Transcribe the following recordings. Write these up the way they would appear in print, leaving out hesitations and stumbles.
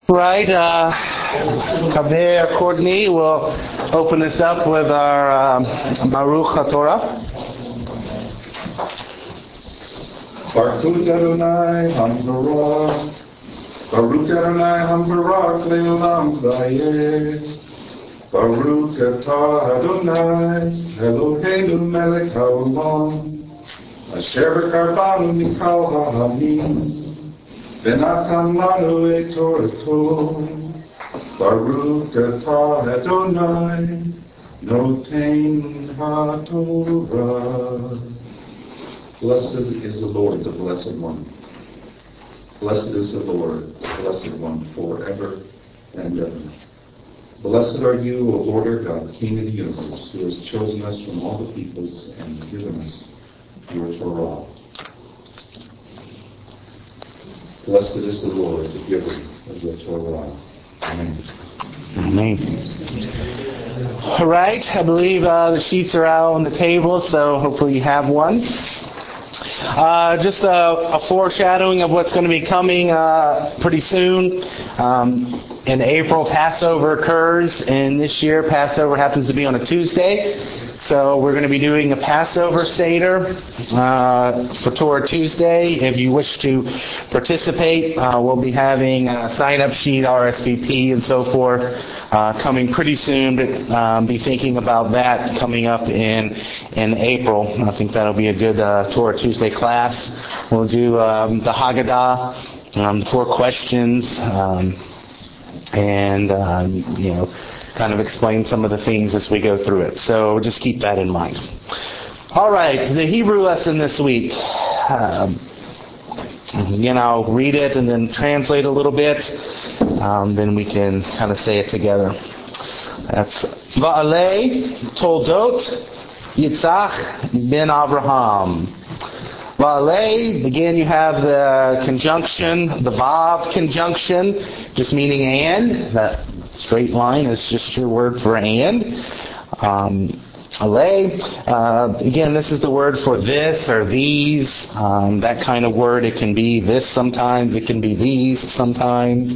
Right, Kaver Courtney will open us up with our Baruch HaTorah. Baruch Adonai HaMevorach, Baruch Adonai HaMevorach Le'olam Vayeh, Baruch Atah Adonai Eloheinu Melech HaOlam, Asher b'karbanu mikol ha'amim, v'natan lanu et Torato, Baruch Atah Adonai Noten HaTorah. Blessed is the Lord, the Blessed One. Blessed is the Lord, the Blessed One, forever and ever. Blessed are you, O Lord our God, King of the universe, who has chosen us from all the peoples and given us your Torah. Blessed is the Lord, the giver of the Torah. Amen. Amen. All right, I believe the sheets are out on the table, so hopefully you have one. Just a foreshadowing of what's going to be coming pretty soon. In April, Passover occurs, and this year Passover happens to be on a Tuesday. So we're going to be doing a Passover Seder for Torah Tuesday. If you wish to participate, we'll be having a sign-up sheet, RSVP, and so forth coming pretty soon. But be thinking about that coming up in April. I think that'll be a good Torah Tuesday class. We'll do the Haggadah, 4 questions, and kind of explain some of the things as we go through it. So just keep that in mind. All right, the Hebrew lesson this week. Again, I'll read it and then translate a little bit. Then we can kind of say it together. That's Va'alei Toldot Yitzchak ben Avraham. Va'alei, again you have the conjunction, the Vav conjunction, just meaning and. That straight line is just your word for and. Alei, again, this is the word for this or these, that kind of word. It can be this sometimes, it can be these sometimes.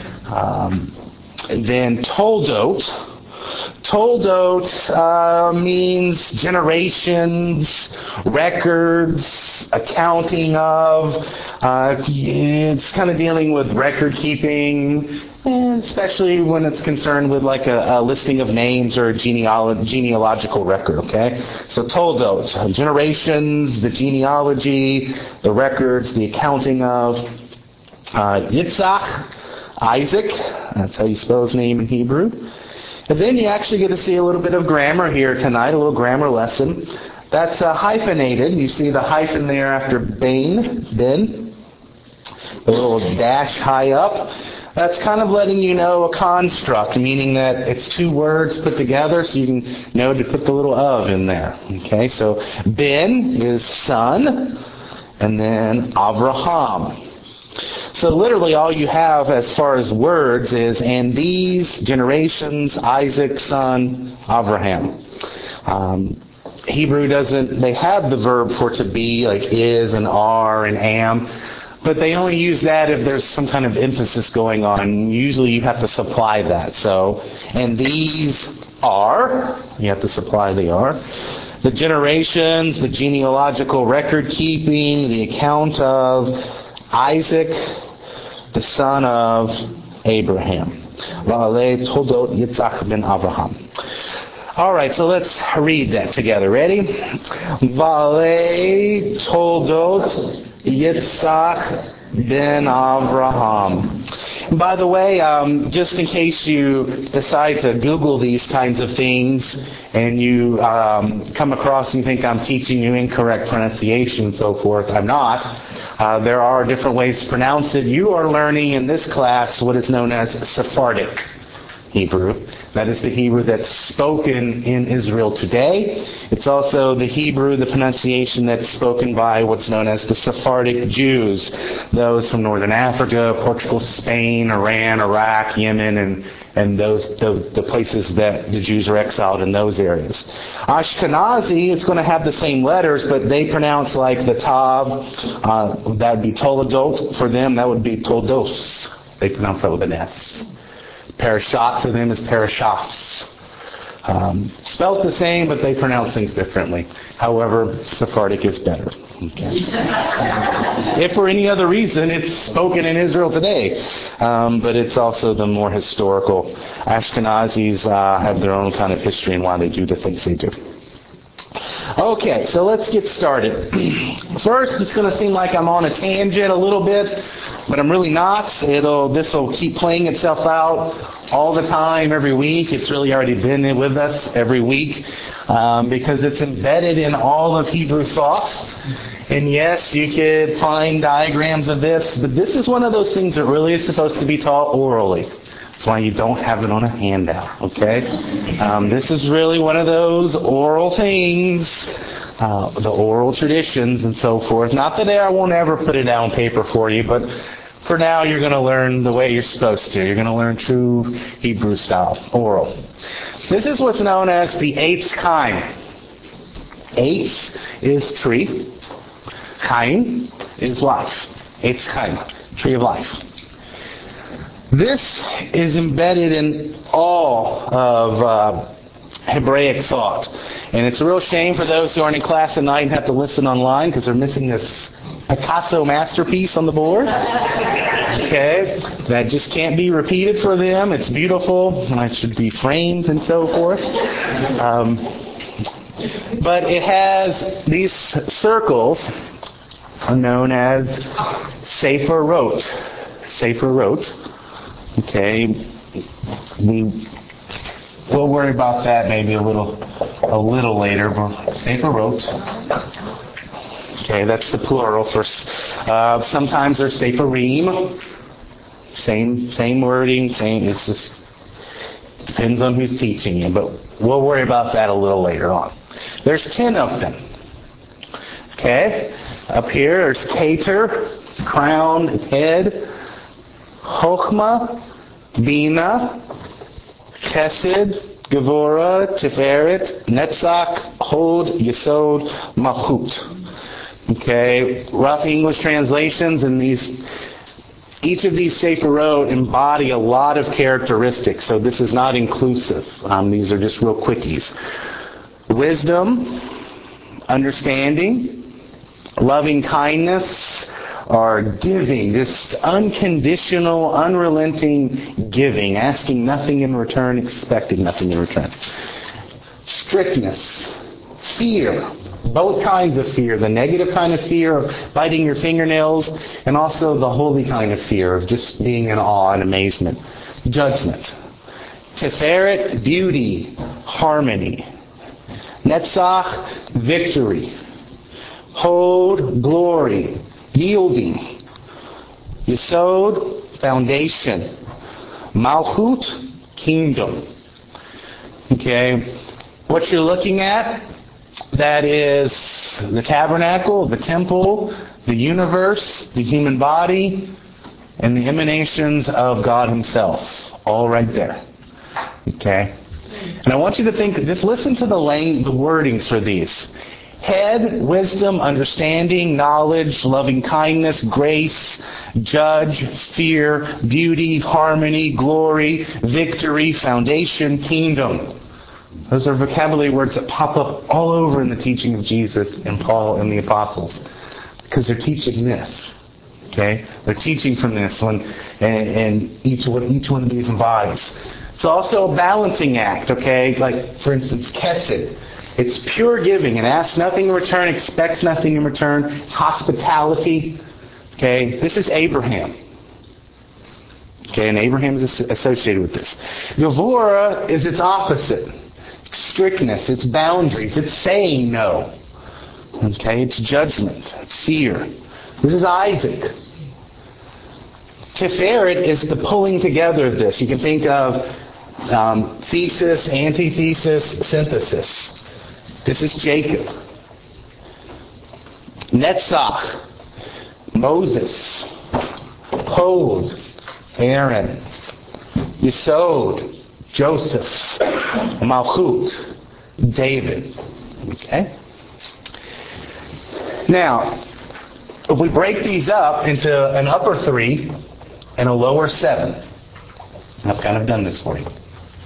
Then Toldot. Toldot means generations, records, accounting of. It's kind of dealing with record keeping, and especially when it's concerned with like a listing of names or a genealogical record, okay? So Toldot, generations, the genealogy, the records, the accounting of. Yitzchak, Isaac, that's how you spell his name in Hebrew. And then you actually get to see a little bit of grammar here tonight, a little grammar lesson. That's hyphenated. You see the hyphen there after Ben, the little dash high up. That's kind of letting you know a construct, meaning that it's 2 words put together, so you can know to put the little of in there. Okay, so Ben is son, and then Avraham. So literally all you have as far as words is, and these generations, Isaac, son, Avraham. Hebrew doesn't, they have the verb for to be, like is and are and am, but they only use that if there's some kind of emphasis going on. Usually you have to supply that. So, and these are, you have to supply the are. The generations, the genealogical record keeping, the account of Isaac, the son of Abraham. Va'alei Toldot Yitzchak ben Avraham. All right, so let's read that together. Ready? Va'alei Toldot Yitzchak ben Avraham. By the way, just in case you decide to Google these kinds of things and you come across and you think I'm teaching you incorrect pronunciation and so forth, I'm not. There are different ways to pronounce it. You are learning in this class what is known as Sephardic Hebrew. That is the Hebrew that's spoken in Israel today. It's also the Hebrew, the pronunciation that's spoken by what's known as the Sephardic Jews, those from northern Africa, Portugal, Spain, Iran, Iraq, Yemen, and the places that the Jews are exiled in those areas. Ashkenazi is going to have the same letters, but they pronounce like the Tav. That would be Toledot for them. That would be Toldos. They pronounce that with an S. Parashat for them is parashas. Spelt the same, but they pronounce things differently. However, Sephardic is better. Okay. If for any other reason, it's spoken in Israel today. But it's also the more historical. Ashkenazis have their own kind of history and why they do the things they do. Okay, so let's get started. First, it's going to seem like I'm on a tangent a little bit, but I'm really not. This will keep playing itself out all the time, every week. It's really already been with us every week because it's embedded in all of Hebrew thought. And yes, you could find diagrams of this, but this is one of those things that really is supposed to be taught orally. That's why you don't have it on a handout, okay? This is really one of those oral things, the oral traditions and so forth. Not that I won't ever put it down on paper for you, but for now you're going to learn the way you're supposed to. You're going to learn true Hebrew style, oral. This is what's known as the Eitz Chaim. Eitz is tree. Chaim is life. Eitz Chaim, tree of life. This is embedded in all of Hebraic thought. And it's a real shame for those who aren't in class tonight and have to listen online because they're missing this Picasso masterpiece on the board. Okay? That just can't be repeated for them. It's beautiful. It should be framed and so forth. But it has these circles known as Sefer Rot. Sefer Rot. Okay, we'll worry about that maybe a little later. But Sefer Rot. Okay, that's the plural for. Sometimes there's Seferim. Same wording. It just depends on who's teaching you. But we'll worry about that a little later on. There's 10 of them. Okay, up here there's Keter, it's crown, it's head. Chochmah, Bina, Chesed, Gevurah, Tiferet, Netzach, Hod, Yesod, Malchut. Okay, rough English translations, and each of these Sephirot embody a lot of characteristics, so this is not inclusive. These are just real quickies. Wisdom, understanding, loving kindness, or giving, this unconditional, unrelenting giving, asking nothing in return, expecting nothing in return. Strictness, fear, both kinds of fear, the negative kind of fear of biting your fingernails, and also the holy kind of fear of just being in awe and amazement. Judgment. Tiferet, beauty, harmony. Netzach, victory. Hod, glory. Yielding. Yesod, foundation. Malchut, kingdom. Okay, what you're looking at, that is the tabernacle, the temple, the universe, the human body, and the emanations of God Himself. All right there. Okay? And I want you to think, just listen to the wordings for these. Head, wisdom, understanding, knowledge, loving kindness, grace, judge, fear, beauty, harmony, glory, victory, foundation, kingdom. Those are vocabulary words that pop up all over in the teaching of Jesus and Paul and the apostles. Because they're teaching this. Okay? They're teaching from this one, and each one of these embodies. It's also a balancing act, okay? Like, for instance, Chesed. It's pure giving and asks nothing in return, expects nothing in return. It's hospitality. Okay, this is Abraham. Okay, and Abraham is associated with this. Gevurah is its opposite. Strictness, it's boundaries, it's saying no. Okay, it's judgment, it's fear. This is Isaac. Tiferet is the pulling together of this. You can think of thesis, antithesis, synthesis. This is Jacob. Netzach, Moses. Hod, Aaron. Yesod, Joseph. Malchut, David. Okay? Now, if we break these up into an upper three, and a lower 7. I've kind of done this for you.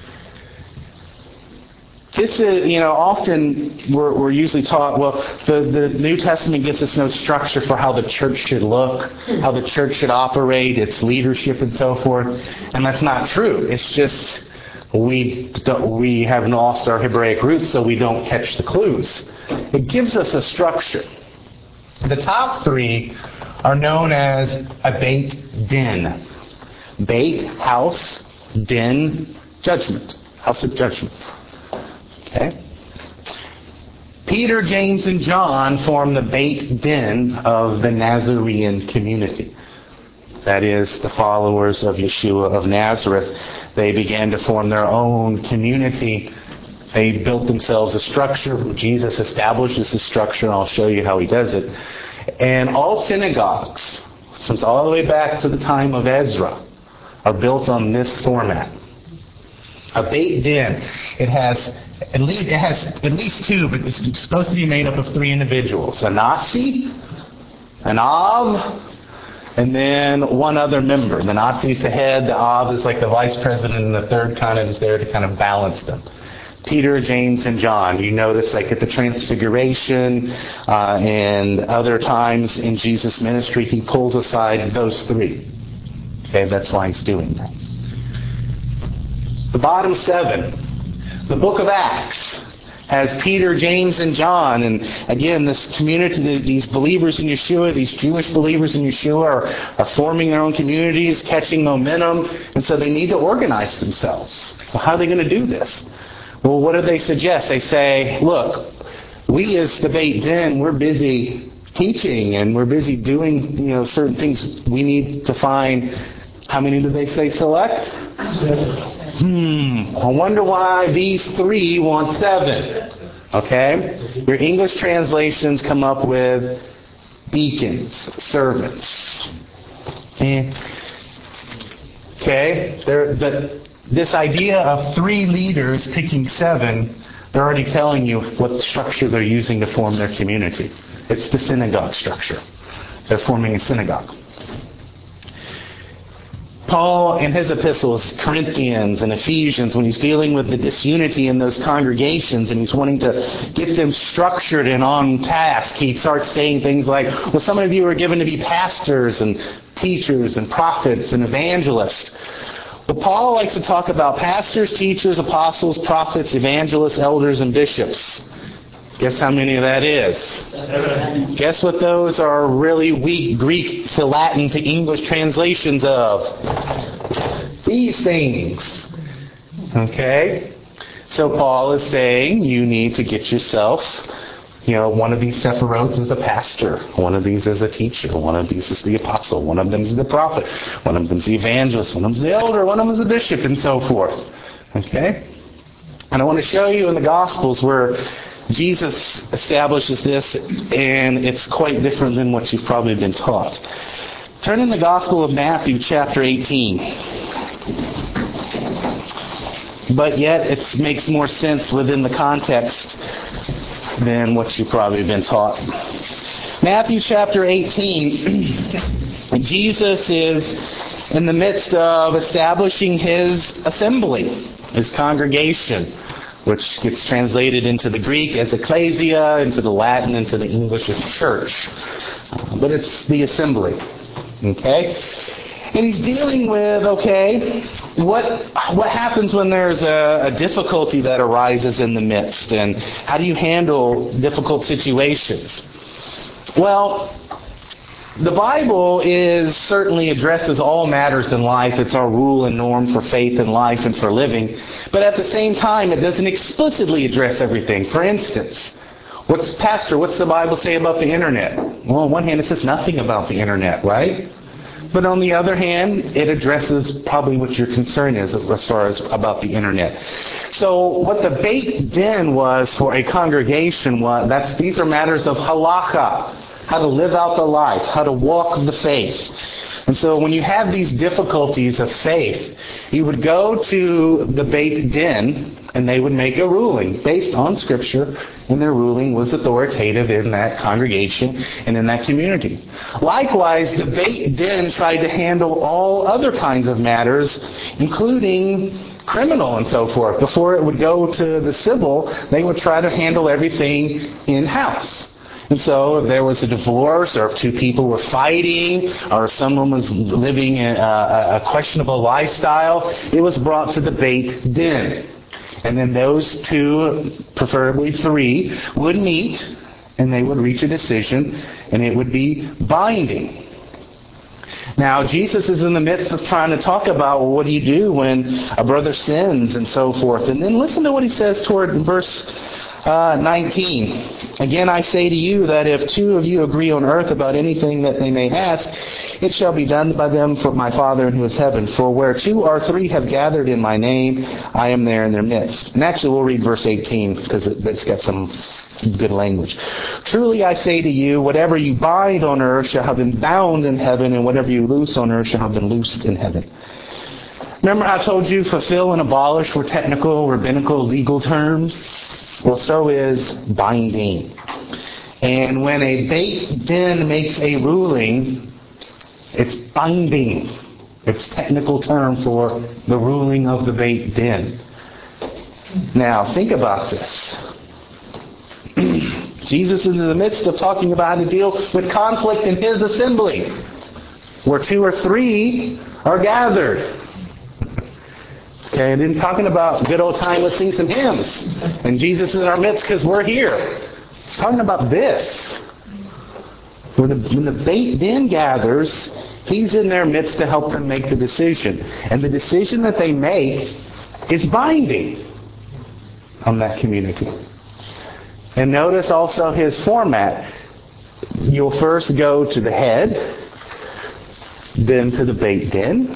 This is, often we're usually taught, well, the New Testament gives us no structure for how the church should look, how the church should operate, its leadership and so forth. And that's not true. It's just we have lost our Hebraic roots, so we don't catch the clues. It gives us a structure. The top 3 are known as a Beit Din. Beit, house, Din, judgment. House of judgment. Okay? Peter, James, and John form the Beit Din of the Nazarene community. That is, the followers of Yeshua of Nazareth. They began to form their own community. They built themselves a structure. Jesus establishes the structure, and I'll show you how he does it. And all synagogues, since all the way back to the time of Ezra, are built on this format. A Beit Din. It has at least 2, but it's supposed to be made up of 3 individuals. A Nasi, an Av, and then one other member. The Nasi is the head, the Av is like the vice president, and the third kind of is there to kind of balance them. Peter, James, and John. You notice like at the Transfiguration and other times in Jesus' ministry, he pulls aside those 3. Okay, that's why he's doing that. The bottom 7, the book of Acts, has Peter, James, and John. And again, this community, these believers in Yeshua, these Jewish believers in Yeshua are forming their own communities, catching momentum, and so they need to organize themselves. So how are they going to do this? Well, what do they suggest? They say, look, we as the Beit Din, we're busy teaching and we're busy doing, certain things. We need to find, how many do they say select? I wonder why these 3 want 7. Okay? Your English translations come up with deacons, servants. Okay? This idea of 3 leaders picking 7, they're already telling you what structure they're using to form their community. It's the synagogue structure. They're forming a synagogue. Paul, in his epistles, Corinthians and Ephesians, when he's dealing with the disunity in those congregations and he's wanting to get them structured and on task, he starts saying things like, well, some of you are given to be pastors and teachers and prophets and evangelists. Well, Paul likes to talk about pastors, teachers, apostles, prophets, evangelists, elders, and bishops. Guess how many of that is? Guess what those are really weak Greek to Latin to English translations of? These things. Okay? So Paul is saying you need to get yourself, one of these sephirotes is a pastor. One of these is a teacher. One of these is the apostle. One of them is the prophet. One of them is the evangelist. One of them is the elder. One of them is the bishop, and so forth. Okay? And I want to show you in the Gospels where Jesus establishes this, and it's quite different than what you've probably been taught. Turn in the Gospel of Matthew, chapter 18. But yet it makes more sense within the context than what you've probably been taught. Matthew chapter 18, Jesus is in the midst of establishing his assembly, his congregation, which gets translated into the Greek as ecclesia, into the Latin, into the English as church. But it's the assembly. Okay? And he's dealing with, what happens when there's a difficulty that arises in the midst, and how do you handle difficult situations? Well, the Bible certainly addresses all matters in life. It's our rule and norm for faith and life and for living. But at the same time, it doesn't explicitly address everything. For instance, what's the Bible say about the internet? Well, on one hand, it says nothing about the internet, right? But on the other hand, it addresses probably what your concern is as far as about the internet. So what the Beit Din was for a congregation these are matters of halakha, how to live out the life, how to walk the faith. And so when you have these difficulties of faith, you would go to the Beit Din, and they would make a ruling based on Scripture, and their ruling was authoritative in that congregation and in that community. Likewise, the Beit Din tried to handle all other kinds of matters, including criminal and so forth. Before it would go to the civil, they would try to handle everything in-house. And so if there was a divorce, or if two people were fighting, or if someone was living a questionable lifestyle, it was brought to the Beit Din. And then those two, preferably three, would meet, and they would reach a decision, and it would be binding. Now, Jesus is in the midst of trying to talk about, well, what do you do when a brother sins and so forth. And then listen to what he says toward verse 19. Again, I say to you that if two of you agree on earth about anything that they may ask, it shall be done by them for my Father who is heaven. For where two or three have gathered in my name, I am there in their midst. And actually, we'll read verse 18 because it's got some good language. Truly I say to you, whatever you bind on earth shall have been bound in heaven, and whatever you loose on earth shall have been loosed in heaven. Remember I told you fulfill and abolish were technical, rabbinical, legal terms? Well, so is binding. And when a Beit Din makes a ruling, it's binding. It's a technical term for the ruling of the Beit Din. Now, think about this. Jesus is in the midst of talking about how to deal with conflict in His assembly, where two or three are gathered. Okay, and then talking about good old time, let's sing some hymns. And Jesus is in our midst because we're here. It's talking about this. When the Beit Din gathers, He's in their midst to help them make the decision. And the decision that they make is binding on that community. And notice also His format. You'll first go to the head, then to the Beit Din,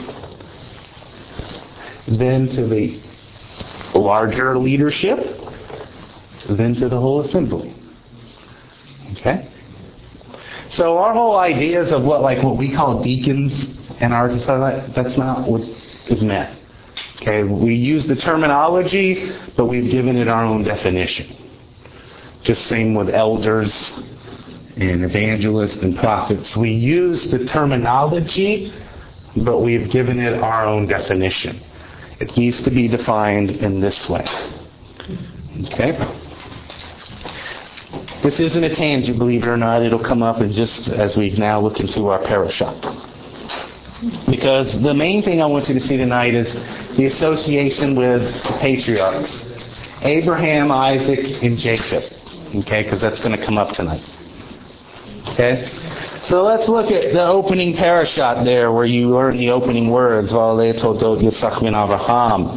then to the larger leadership, then to the whole assembly. Okay? So our whole ideas of what we call deacons in our society, that's not what is meant. Okay? We use the terminology, but we've given it our own definition. Just same with elders and evangelists and prophets. We use the terminology, but we've given it our own definition. It needs to be defined in this way. Okay? This isn't a tangent, believe it or not. It'll come up in just as we now look into our parashah. Because the main thing I want you to see tonight is the association with the patriarchs. Abraham, Isaac, and Jacob. Okay? Because that's going to come up tonight. Okay? So let's look at the opening parashat there where you learn the opening words. Va'alei toldot Yitzchak ben Avraham.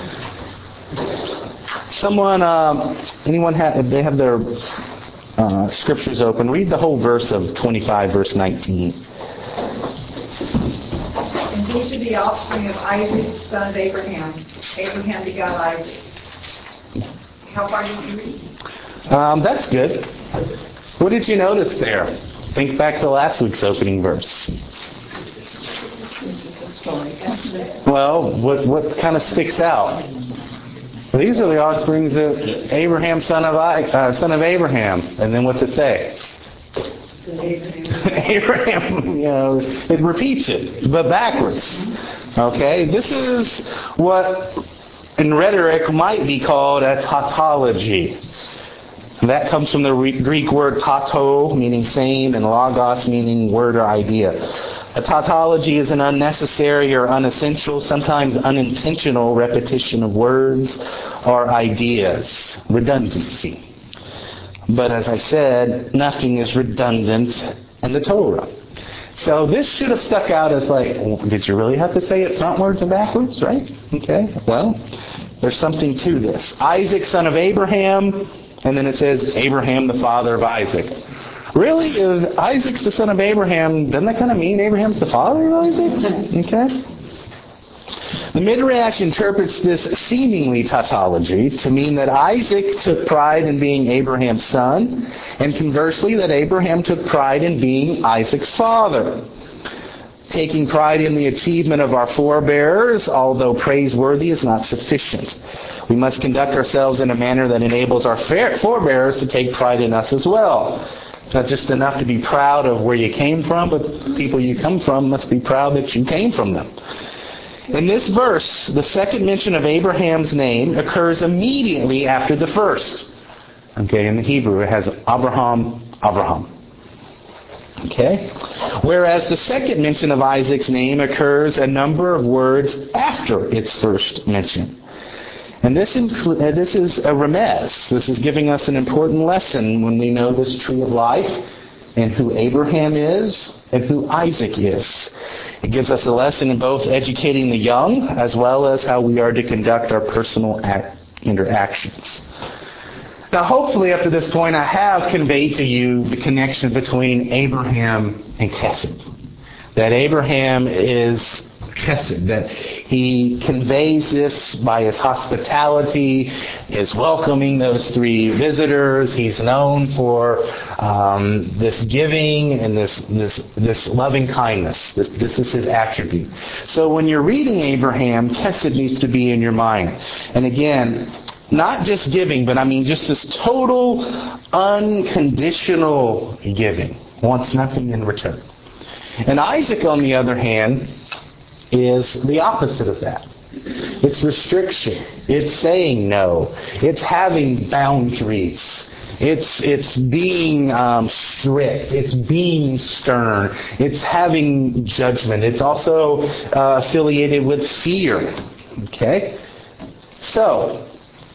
Someone, anyone if they have their scriptures open, read the whole verse of 25, verse 19. And these are the offspring of Isaac, son of Abraham. Abraham begot Isaac. How far did you read? That's good. What did you notice there? Think back to last week's opening verse. Well, what kind of sticks out? Well, these are the offsprings of Abraham, son of Abraham. And then what's it say? Abraham, it repeats it, but backwards. Okay, this is what in rhetoric might be called a tautology. That comes from the Greek word tato, meaning same, and logos, meaning word or idea. A tautology is an unnecessary or unessential, sometimes unintentional repetition of words or ideas. Redundancy. But as I said, nothing is redundant in the Torah. So this should have stuck out as did you really have to say it frontwards and backwards, right? Okay, well, there's something to this. Isaac, son of Abraham, and then it says Abraham, the father of Isaac. Really? If Isaac's the son of Abraham, doesn't that kind of mean Abraham's the father of Isaac? Okay. The Midrash interprets this seemingly tautology to mean that Isaac took pride in being Abraham's son, and conversely that Abraham took pride in being Isaac's father. Taking pride in the achievement of our forebears, although praiseworthy, is not sufficient. We must conduct ourselves in a manner that enables our forebears to take pride in us as well. It's not just enough to be proud of where you came from, but the people you come from must be proud that you came from them. In this verse, the second mention of Abraham's name occurs immediately after the first. Okay, in the Hebrew it has Abraham. Okay? Whereas the second mention of Isaac's name occurs a number of words after its first mention. And this is a remez. This is giving us an important lesson when we know this tree of life and who Abraham is and who Isaac is. It gives us a lesson in both educating the young as well as how we are to conduct our personal interactions. Now, hopefully, up to this point, I have conveyed to you the connection between Abraham and Chesed. That Abraham is Chesed, that he conveys this by his hospitality, his welcoming those three visitors. He's known for this giving and this loving kindness. This is his attribute. So when you're reading Abraham, Chesed needs to be in your mind. And again, not just giving, but I mean just this total, unconditional giving. Wants nothing in return. And Isaac, on the other hand, is the opposite of that. It's restriction. It's saying no. It's having boundaries. It's being strict. It's being stern. It's having judgment. It's also affiliated with fear. Okay? So,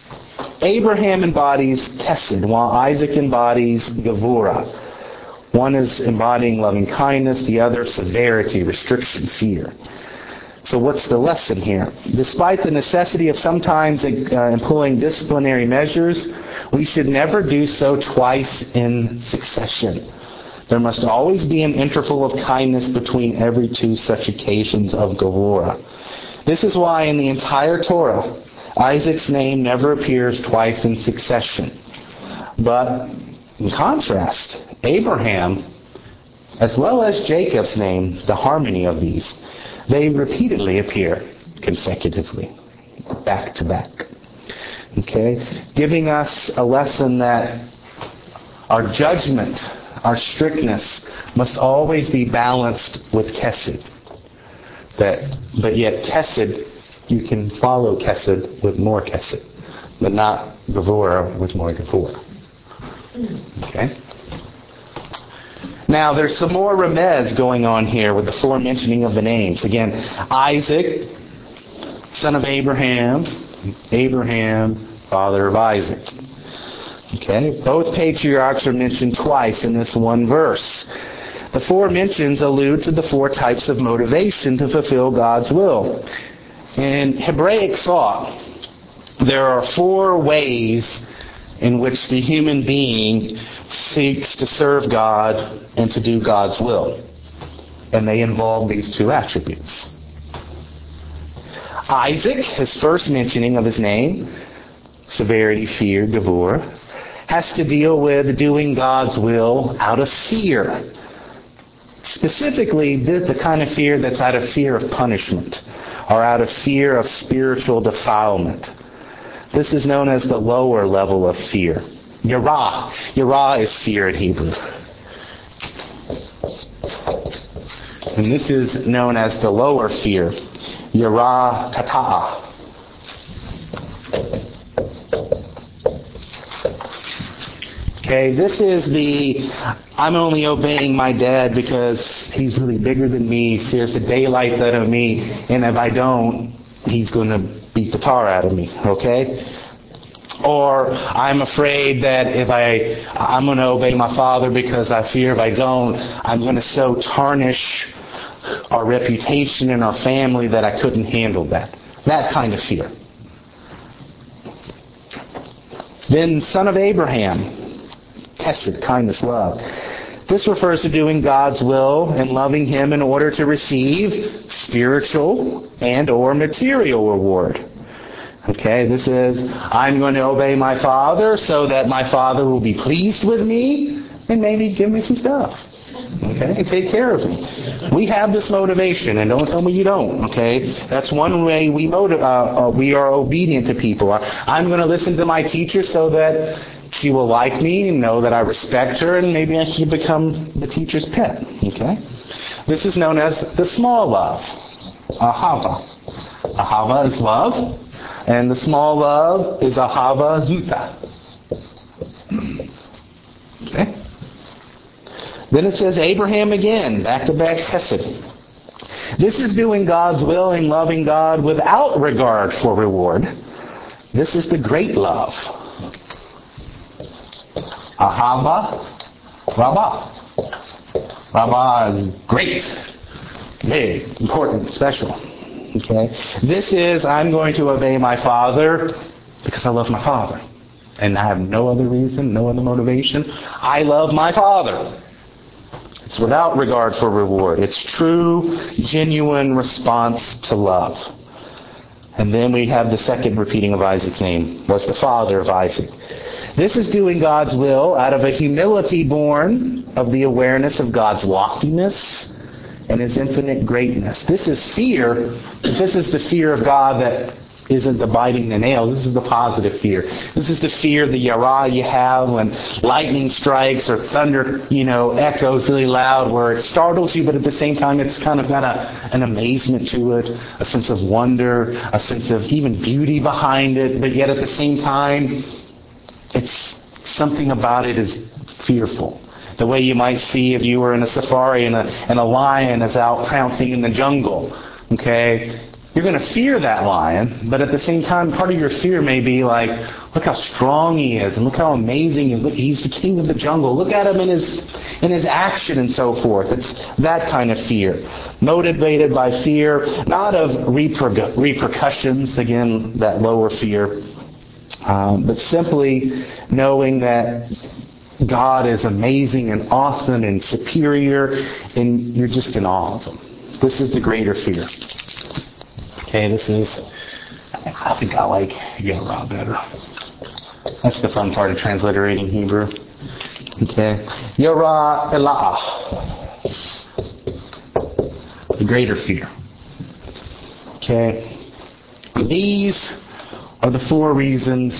Abraham embodies Chesed, while Isaac embodies Gevurah. One is embodying loving kindness, the other severity, restriction, fear. So what's the lesson here? Despite the necessity of sometimes employing disciplinary measures, we should never do so twice in succession. There must always be an interval of kindness between every two such occasions of Gevurah. This is why in the entire Torah, Isaac's name never appears twice in succession. But in contrast, Abraham, as well as Jacob's name, the harmony of these, they repeatedly appear consecutively, back to back. Okay? Giving us a lesson that our judgment, our strictness, must always be balanced with Chesed. But yet Chesed, you can follow Chesed with more Chesed, but not Gevurah with more Gevurah. Okay? Now, there's some more remez going on here with the forementioning of the names. Again, Isaac, son of Abraham, Abraham, father of Isaac. Okay? Both patriarchs are mentioned twice in this one verse. The four mentions allude to the four types of motivation to fulfill God's will. In Hebraic thought, there are four ways in which the human being seeks to serve God and to do God's will. And they involve these two attributes. Isaac, his first mentioning of his name, severity, fear, Gevurah, has to deal with doing God's will out of fear. Specifically, the kind of fear that's out of fear of punishment or out of fear of spiritual defilement. This is known as the lower level of fear. Yirah. Yirah is fear in Hebrew. And this is known as the lower fear. Yirah kata'ah. Okay, this is the I'm only obeying my dad because he's really bigger than me, scares the daylight out of me, and if I don't, he's going to beat the tar out of me, okay? Or I'm afraid that if I'm going to obey my father because I fear if I don't, I'm going to so tarnish our reputation and our family that I couldn't handle that. That kind of fear. Then son of Abraham, Chesed, kindness, love. This refers to doing God's will and loving Him in order to receive spiritual and or material reward. Okay, this is, I'm going to obey my father so that my father will be pleased with me and maybe give me some stuff. okay, and take care of me. We have this motivation, and don't tell me you don't, okay? That's one way we are obedient to people. I'm going to listen to my teacher so that she will like me and know that I respect her, and maybe I should become the teacher's pet, okay? This is known as the small love, ahava. Ahava is love, and the small love is ahava zuta. Okay? Then it says Abraham again, back-to-back chesed. This is doing God's will and loving God without regard for reward. This is the great love. Ahava Rabbah. Rabbah is great, big, important, special. Okay? This is, I'm going to obey my Father because I love my Father. And I have no other reason, no other motivation. I love my Father. It's without regard for reward. It's true, genuine response to love. And then we have the second repeating of Isaac's name, was the father of Isaac. This is doing God's will out of a humility born of the awareness of God's loftiness and His infinite greatness. This is fear, but this is the fear of God that isn't the biting the nails. This is the positive fear. This is the fear, the yara you have when lightning strikes or thunder, echoes really loud where it startles you, but at the same time it's kind of got an amazement to it, a sense of wonder, a sense of even beauty behind it, but yet at the same time, it's something about it is fearful. The way you might see if you were in a safari and a lion is out pouncing in the jungle. Okay? You're going to fear that lion, but at the same time, part of your fear may be like, look how strong he is, and look how amazing, and look, he's the king of the jungle. Look at him in his action and so forth. It's that kind of fear. Motivated by fear, not of repercussions, again, that lower fear, but simply knowing that God is amazing and awesome and superior, and you're just in awe of Him. This is the greater fear. Okay, I think I like Yara better. That's the fun part of transliterating Hebrew. Okay, Yara Elah, the greater fear. Okay, these are the four reasons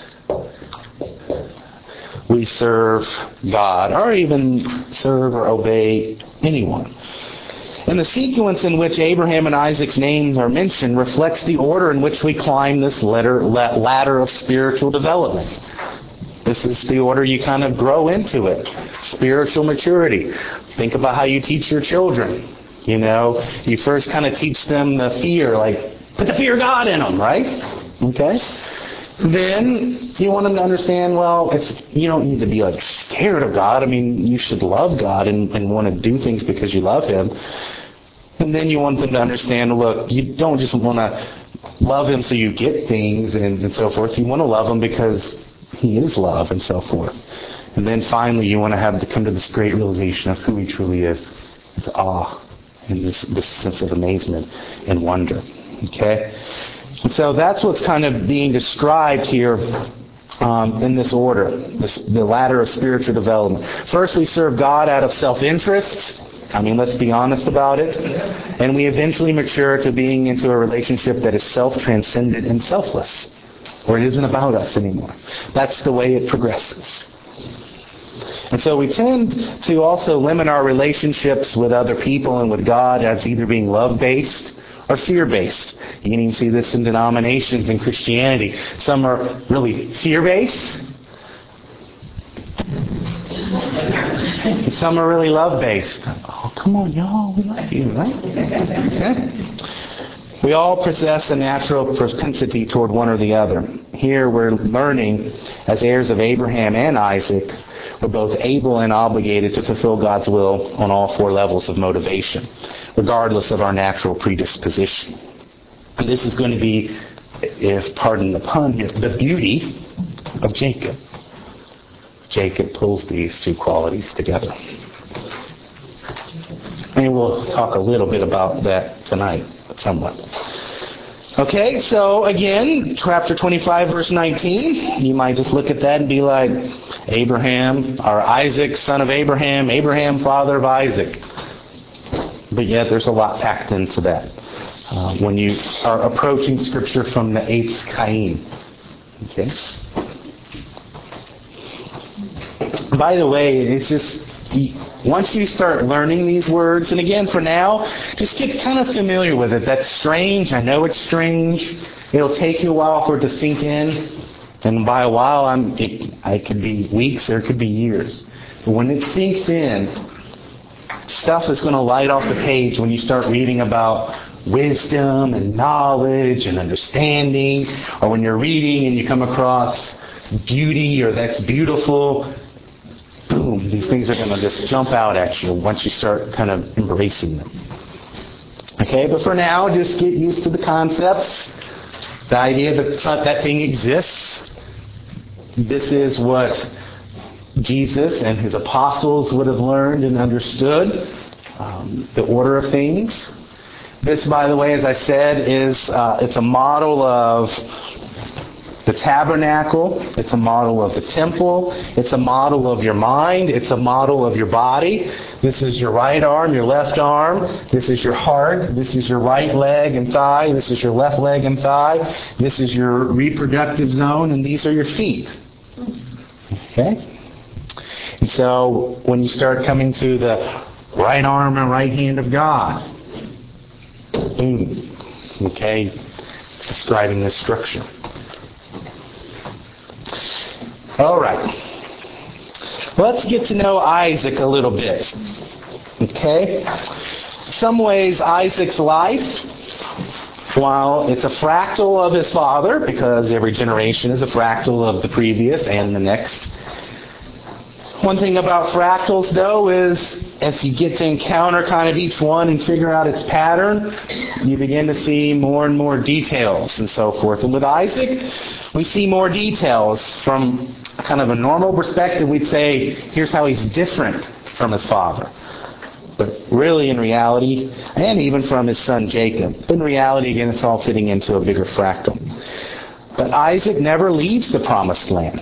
we serve God, or even serve or obey anyone. And the sequence in which Abraham and Isaac's names are mentioned reflects the order in which we climb this ladder of spiritual development. This is the order you kind of grow into it. Spiritual maturity. Think about how you teach your children. You first kind of teach them the fear, like, put the fear of God in them, right? Okay? Then you want them to understand, you don't need to be like scared of God. I mean, you should love God and want to do things because you love Him. And then you want them to understand, look, you don't just want to love Him so you get things and so forth. You want to love Him because He is love and so forth. And then finally you want to have to come to this great realization of who He truly is. It's awe and this sense of amazement and wonder. Okay? And so that's what's kind of being described here in this order, the ladder of spiritual development. First, we serve God out of self-interest. I mean, let's be honest about it. And we eventually mature to being into a relationship that is self-transcendent and selfless, where it isn't about us anymore. That's the way it progresses. And so we tend to also limit our relationships with other people and with God as either being love-based or fear-based. You can even see this in denominations in Christianity. Some are really fear-based. Some are really love-based. Oh, come on, y'all. We like you, right? Okay. We all possess a natural propensity toward one or the other. Here we're learning, as heirs of Abraham and Isaac, we're both able and obligated to fulfill God's will on all four levels of motivation, regardless of our natural predisposition. And this is going to be, if pardon the pun here, the beauty of Jacob. Jacob pulls these two qualities together. And we'll talk a little bit about that tonight, somewhat. Okay, so again, chapter 25, verse 19. You might just look at that and be like, Abraham, or Isaac, son of Abraham, Abraham, father of Isaac. But yet there's a lot packed into that when you are approaching Scripture from the Eitz Chaim. Okay? By the way, it's just, once you start learning these words, and again, for now, just get kind of familiar with it. That's strange. I know it's strange. It'll take you a while for it to sink in. And by a while, it could be weeks or it could be years. But when it sinks in, stuff is going to light off the page when you start reading about wisdom and knowledge and understanding, or when you're reading and you come across beauty or that's beautiful. Boom, these things are going to just jump out at you once you start kind of embracing them. Okay, but for now, just get used to the concepts, the idea that that thing exists. This is what Jesus and his apostles would have learned and understood, the order of things. This, by the way, as I said, is it's a model of the tabernacle. It's a model of the temple. It's a model of your mind. It's a model of your body. This is your right arm, your left arm. This is your heart. This is your right leg and thigh. This is your left leg and thigh. This is your reproductive zone, and these are your feet. Okay? And so when you start coming to the right arm and right hand of God, boom, okay, describing this structure. All right. Let's get to know Isaac a little bit. Okay? In some ways, Isaac's life, while it's a fractal of his father, because every generation is a fractal of the previous and the next. One thing about fractals, though, is as you get to encounter kind of each one and figure out its pattern, you begin to see more and more details and so forth. And with Isaac, we see more details. From kind of a normal perspective, we'd say, here's how he's different from his father. But really, in reality, and even from his son Jacob, in reality, again, it's all fitting into a bigger fractal. But Isaac never leaves the promised land.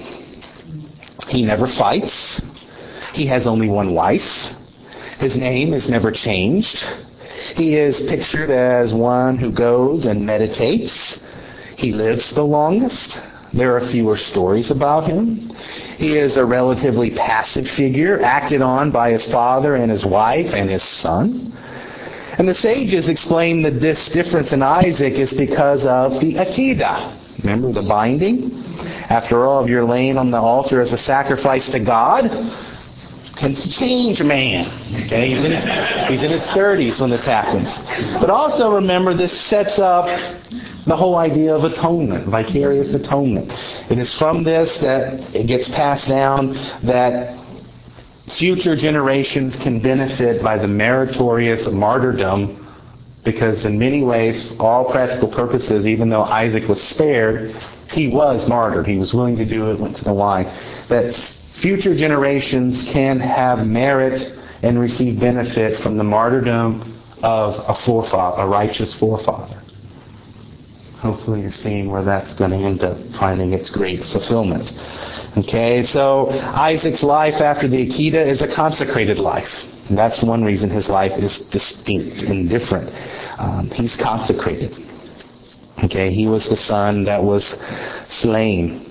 He never fights. He has only one wife. His name is never changed. He is pictured as one who goes and meditates. He lives the longest. There are fewer stories about him. He is a relatively passive figure, acted on by his father and his wife and his son. And the sages explain that this difference in Isaac is because of the Akedah. Remember the binding? After all, if you're laying on the altar as a sacrifice to God, can change a man. Okay, he's in his 30s when this happens. But also remember, this sets up the whole idea of atonement, vicarious atonement. It is from this that it gets passed down that future generations can benefit by the meritorious martyrdom, because in many ways, all practical purposes, even though Isaac was spared, he was martyred. He was willing to do it, went to the line. That future generations can have merit and receive benefit from the martyrdom of a forefather, a righteous forefather. Hopefully you're seeing where that's going to end up finding its great fulfillment. Okay, so Isaac's life after the Akedah is a consecrated life. And that's one reason his life is distinct and different. He's consecrated. Okay, he was the son that was slain.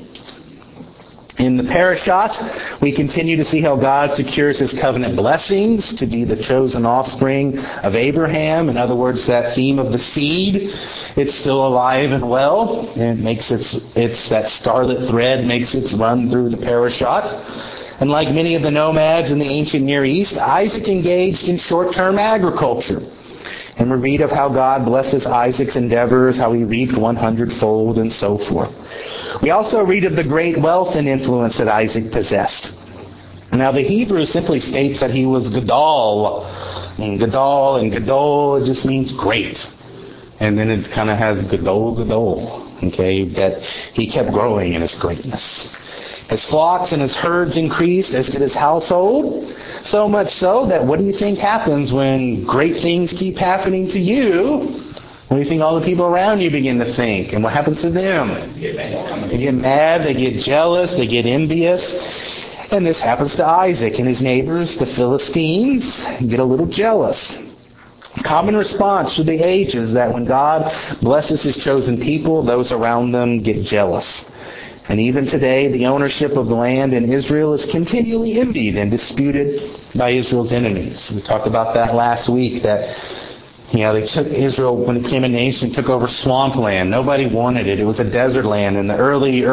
In the Parashat, we continue to see how God secures his covenant blessings to be the chosen offspring of Abraham. In other words, that theme of the seed, it's still alive and well. And it makes it's that scarlet thread makes its run through the Parashat. And like many of the nomads in the ancient Near East, Isaac engaged in short-term agriculture. And we read of how God blesses Isaac's endeavors, how he reaped 100-fold and so forth. We also read of the great wealth and influence that Isaac possessed. Now the Hebrew simply states that he was Gadol. And Gadol, it just means great. And then it kind of has Gadol. Okay, that he kept growing in his greatness. His flocks and his herds increased, as did his household. So much so that what do you think happens when great things keep happening to you? What do you think all the people around you begin to think? And what happens to them? They get mad, they get jealous, they get envious. And this happens to Isaac, and his neighbors, the Philistines, get a little jealous. Common response through the ages is that when God blesses His chosen people, those around them get jealous. And even today, the ownership of the land in Israel is continually envied and disputed by Israel's enemies. We talked about that last week, that they took Israel, when it became a nation, took over swampland. Nobody wanted it. It was a desert land. In the early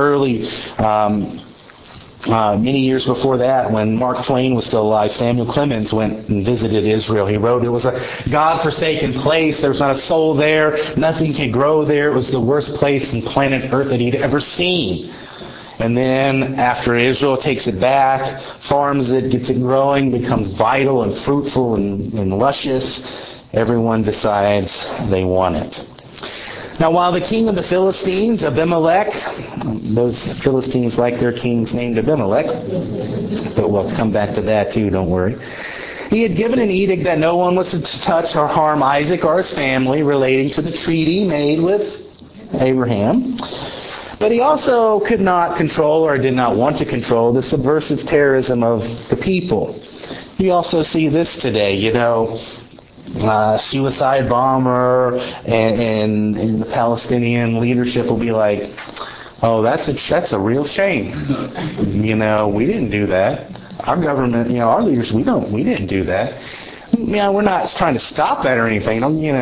many years before that, when Mark Twain was still alive, Samuel Clemens went and visited Israel. He wrote it was a God-forsaken place. There was not a soul there. Nothing could grow there. It was the worst place on planet Earth that he'd ever seen. And then after Israel takes it back, farms it, gets it growing, becomes vital and fruitful and luscious, everyone decides they want it. Now, while the king of the Philistines, Abimelech, those Philistines like their kings named Abimelech, but we'll come back to that too, don't worry. He had given an edict that no one was to touch or harm Isaac or his family relating to the treaty made with Abraham. But he also could not control, or did not want to control, the subversive terrorism of the people. You also see this today, suicide bomber and the Palestinian leadership will be like, oh, that's a real shame. We didn't do that. Our government, our leaders, we didn't do that. We're not trying to stop that or anything,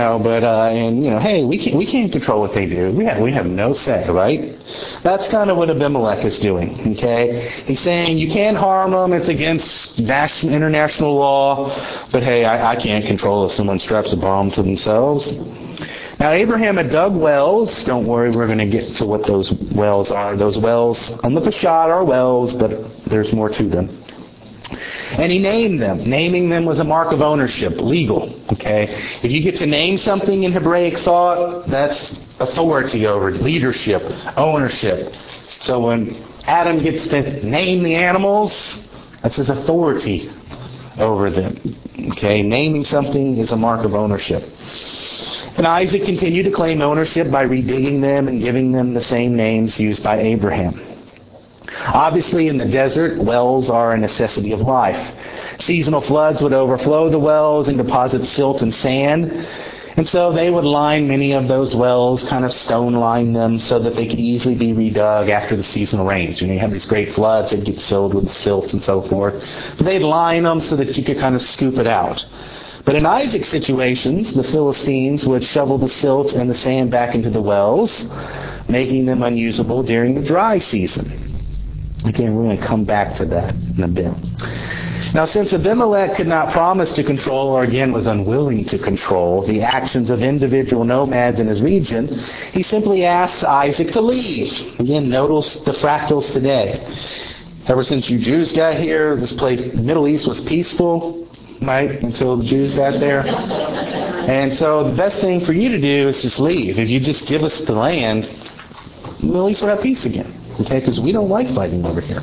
hey, we can't control what they do. We have no say, right? That's kind of what Abimelech is doing, okay? He's saying you can't harm them, it's against international law, but hey, I can't control if someone straps a bomb to themselves. Now, Abraham had dug wells. Don't worry, we're going to get to what those wells are. Those wells on the Peshat are wells, but there's more to them. And he named them. Naming them was a mark of ownership, legal. Okay? If you get to name something in Hebraic thought, that's authority over it, leadership, ownership. So when Adam gets to name the animals, that's his authority over them. Okay? Naming something is a mark of ownership. And Isaac continued to claim ownership by redigging them and giving them the same names used by Abraham. Obviously, in the desert, wells are a necessity of life. Seasonal floods would overflow the wells and deposit silt and sand. And so they would line many of those wells, kind of stone line them so that they could easily be redug after the seasonal rains. You have these great floods that get filled with silt and so forth. But they'd line them so that you could kind of scoop it out. But in Isaac's situations, the Philistines would shovel the silt and the sand back into the wells, making them unusable during the dry season. Again, we're going to come back to that in a bit. Now, since Abimelech could not promise to control, or again was unwilling to control, the actions of individual nomads in his region, he simply asked Isaac to leave. Again, notice the fractals today. Ever since you Jews got here, this place, the Middle East, was peaceful, right, until the Jews got there. And so the best thing for you to do is just leave. If you just give us the land, we'll at least have peace again. Okay, because we don't like fighting over here.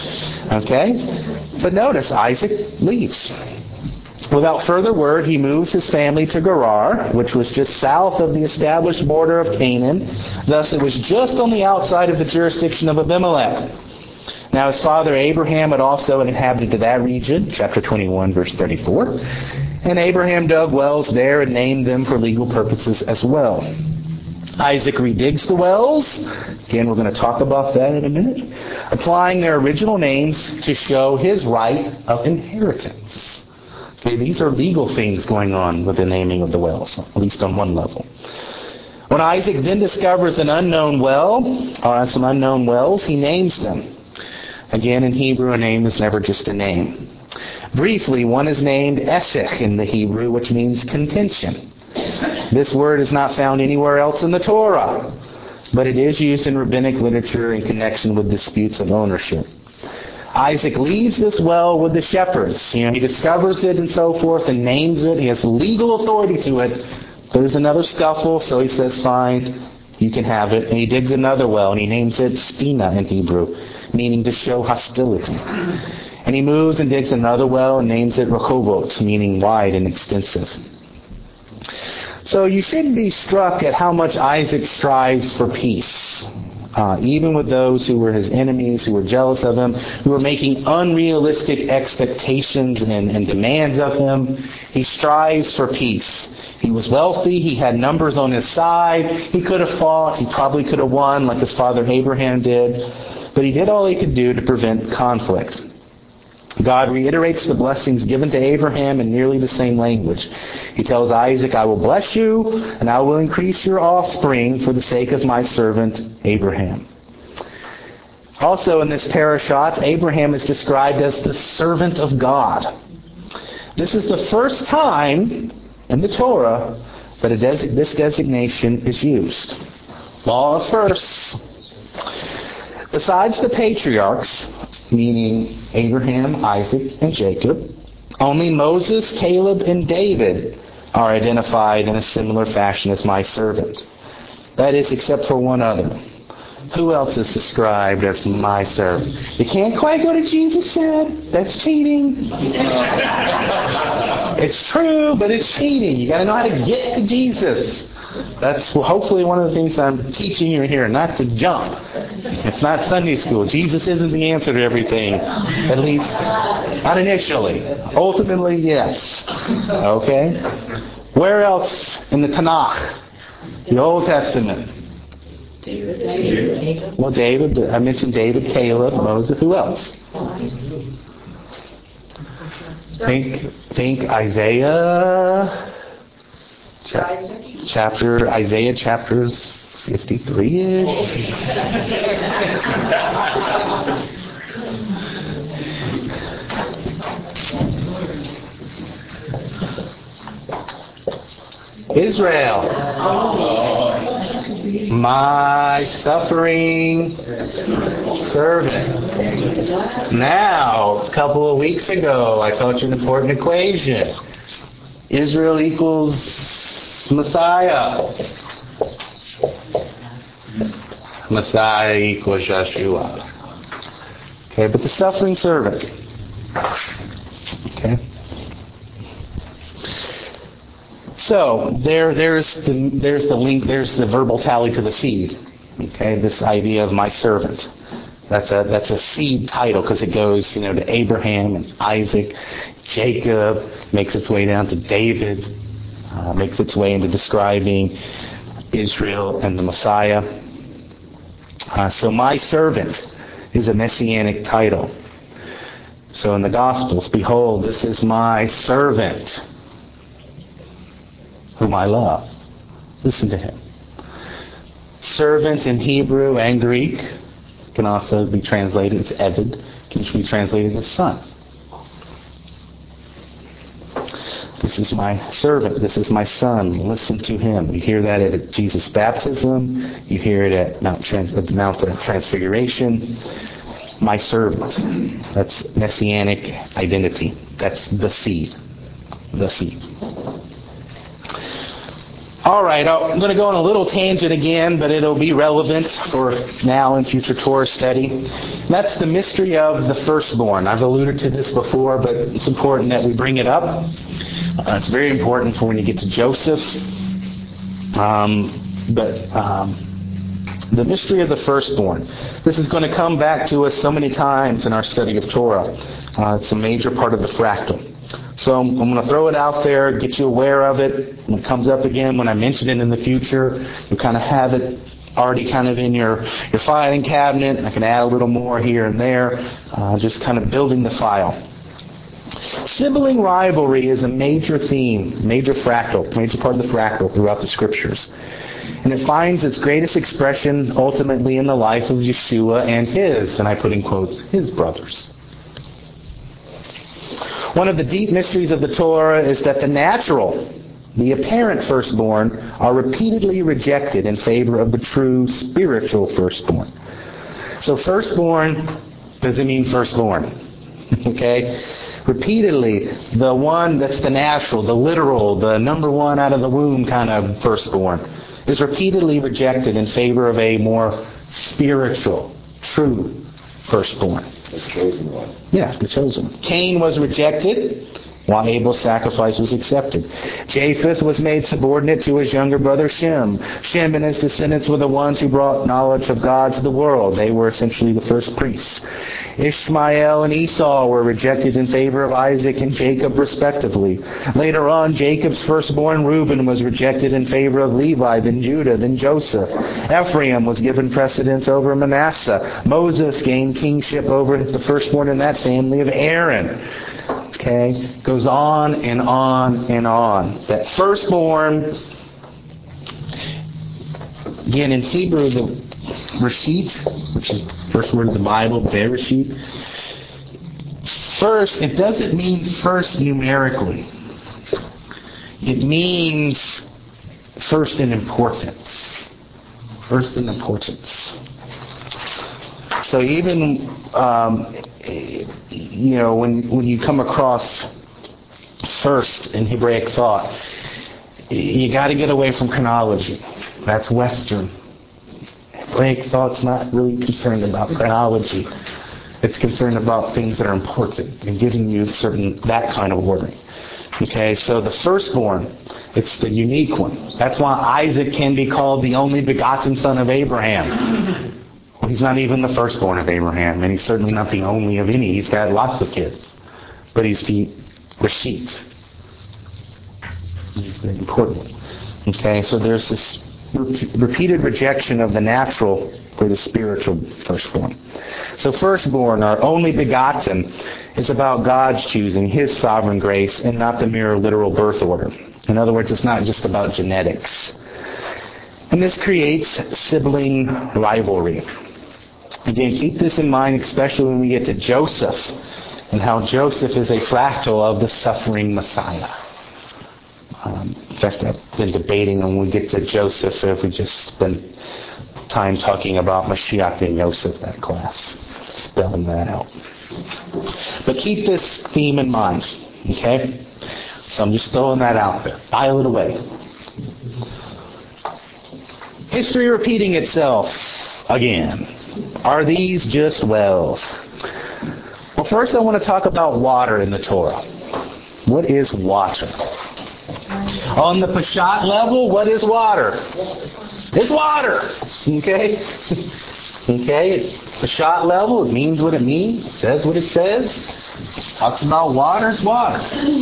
Okay? But notice, Isaac leaves. Without further word, he moves his family to Gerar, which was just south of the established border of Canaan. Thus, it was just on the outside of the jurisdiction of Abimelech. Now, his father Abraham had also inhabited that region, chapter 21, verse 34. And Abraham dug wells there and named them for legal purposes as well. Isaac redigs the wells. Again, we're going to talk about that in a minute. Applying their original names to show his right of inheritance. Okay, these are legal things going on with the naming of the wells, at least on one level. When Isaac then discovers an unknown well, or some unknown wells, he names them. Again, in Hebrew, a name is never just a name. Briefly, one is named Eshek in the Hebrew, which means contention. This word is not found anywhere else in the Torah, but it is used in rabbinic literature in connection with disputes of ownership. Isaac leaves this well with the shepherds. He discovers it and so forth and names it. He has legal authority to it. There's another scuffle, so he says, fine, you can have it. And he digs another well, and he names it Stina in Hebrew, meaning to show hostility. And he moves and digs another well and names it Rehovot, meaning wide and extensive. So you should be struck at how much Isaac strives for peace. even with those who were his enemies, who were jealous of him, who were making unrealistic expectations and demands of him. He strives for peace. He was wealthy. He had numbers on his side. He could have fought. He probably could have won like his father Abraham did. But he did all he could do to prevent conflict. God reiterates the blessings given to Abraham in nearly the same language. He tells Isaac, I will bless you, and I will increase your offspring for the sake of my servant Abraham. Also in this parashat, Abraham is described as the servant of God. This is the first time in the Torah that this designation is used. Law of firsts. Besides the patriarchs, meaning Abraham, Isaac, and Jacob, only Moses, Caleb, and David are identified in a similar fashion as my servant. That is, except for one other. Who else is described as my servant? You can't quite go to Jesus yet. That's cheating. It's true, but it's cheating. You got to know how to get to Jesus. That's hopefully one of the things I'm teaching you here, not to jump. It's not Sunday school. Jesus isn't the answer to everything, at least not initially. Ultimately, yes. Okay? Where else in the Tanakh? The Old Testament. David. Well, David, I mentioned David, Caleb, Moses. Who else? Think Isaiah. Isaiah chapters 53-ish. Israel. My suffering servant. Now, a couple of weeks ago, I taught you an important equation. Israel equals Messiah. Messiah equals Yeshua. Okay, but the suffering servant. Okay. So there's the link. There's the verbal tally to the seed. Okay, this idea of my servant. That's a seed title because it goes, to Abraham and Isaac, Jacob, makes its way down to David, makes its way into describing Israel and the Messiah. So my servant is a messianic title. So in the Gospels, behold, this is my servant, whom I love. Listen to him. Servant in Hebrew and Greek can also be translated as Eved, can be translated as son. This is my servant. This is my son. Listen to him. You hear that at Jesus' baptism. You hear it at the Mount of Transfiguration. My servant. That's messianic identity. That's the seed. The seed. All right, I'm going to go on a little tangent again, but it'll be relevant for now and future Torah study. That's the mystery of the firstborn. I've alluded to this before, but it's important that we bring it up. It's very important for when you get to Joseph. The mystery of the firstborn. This is going to come back to us so many times in our study of Torah. It's a major part of the fractal. So I'm going to throw it out there, get you aware of it. When it comes up again, when I mention it in the future, you kind of have it already kind of in your filing cabinet. I can add a little more here and there, just kind of building the file. Sibling rivalry is a major theme, major part of the fractal throughout the Scriptures. And it finds its greatest expression ultimately in the life of Yeshua and his, and I put in quotes, his brothers. One of the deep mysteries of the Torah is that the natural, the apparent firstborn, are repeatedly rejected in favor of the true spiritual firstborn. So firstborn doesn't mean firstborn. Okay? Repeatedly, the one that's the natural, the literal, the number one out of the womb kind of firstborn is repeatedly rejected in favor of a more spiritual, true firstborn. The chosen one. Yeah, the chosen one. Cain was rejected, while Abel's sacrifice was accepted. Japheth was made subordinate to his younger brother Shem. Shem and his descendants were the ones who brought knowledge of God to the world. They were essentially the first priests. Ishmael and Esau were rejected in favor of Isaac and Jacob, respectively. Later on, Jacob's firstborn Reuben was rejected in favor of Levi, then Judah, then Joseph. Ephraim was given precedence over Manasseh. Moses gained kingship over the firstborn in that family of Aaron. Okay, goes on and on and on. That firstborn, again in Hebrew, the Reshit, which is the first word of the Bible, Bereshit. First, it doesn't mean first numerically. It means first in importance. First in importance. So even when you come across first in Hebraic thought, you got to get away from chronology. That's Western. Hebraic thought's not really concerned about chronology. It's concerned about things that are important and giving you that kind of ordering. Okay, so the firstborn, it's the unique one. That's why Isaac can be called the only begotten son of Abraham. Well, he's not even the firstborn of Abraham, and he's certainly not the only of any. He's had lots of kids. But he's the Reshit. He's the important one. Okay, so there's this repeated rejection of the natural for the spiritual firstborn. So firstborn, or only begotten, is about God's choosing, His sovereign grace, and not the mere literal birth order. In other words, it's not just about genetics. And this creates sibling rivalry. Again, keep this in mind, especially when we get to Joseph, and how Joseph is a fractal of the suffering Messiah. In fact, I've been debating when we get to Joseph if we just spend time talking about Mashiach and Yosef, that class, spelling that out. But keep this theme in mind, okay? So I'm just throwing that out there. File it away. History repeating itself again. Are these just wells? Well, first I want to talk about water in the Torah. What is water? On the Peshat level, what is water? It's water. Okay? Okay? Peshat level, it means what it means, says what it says. Talks about water, it's water.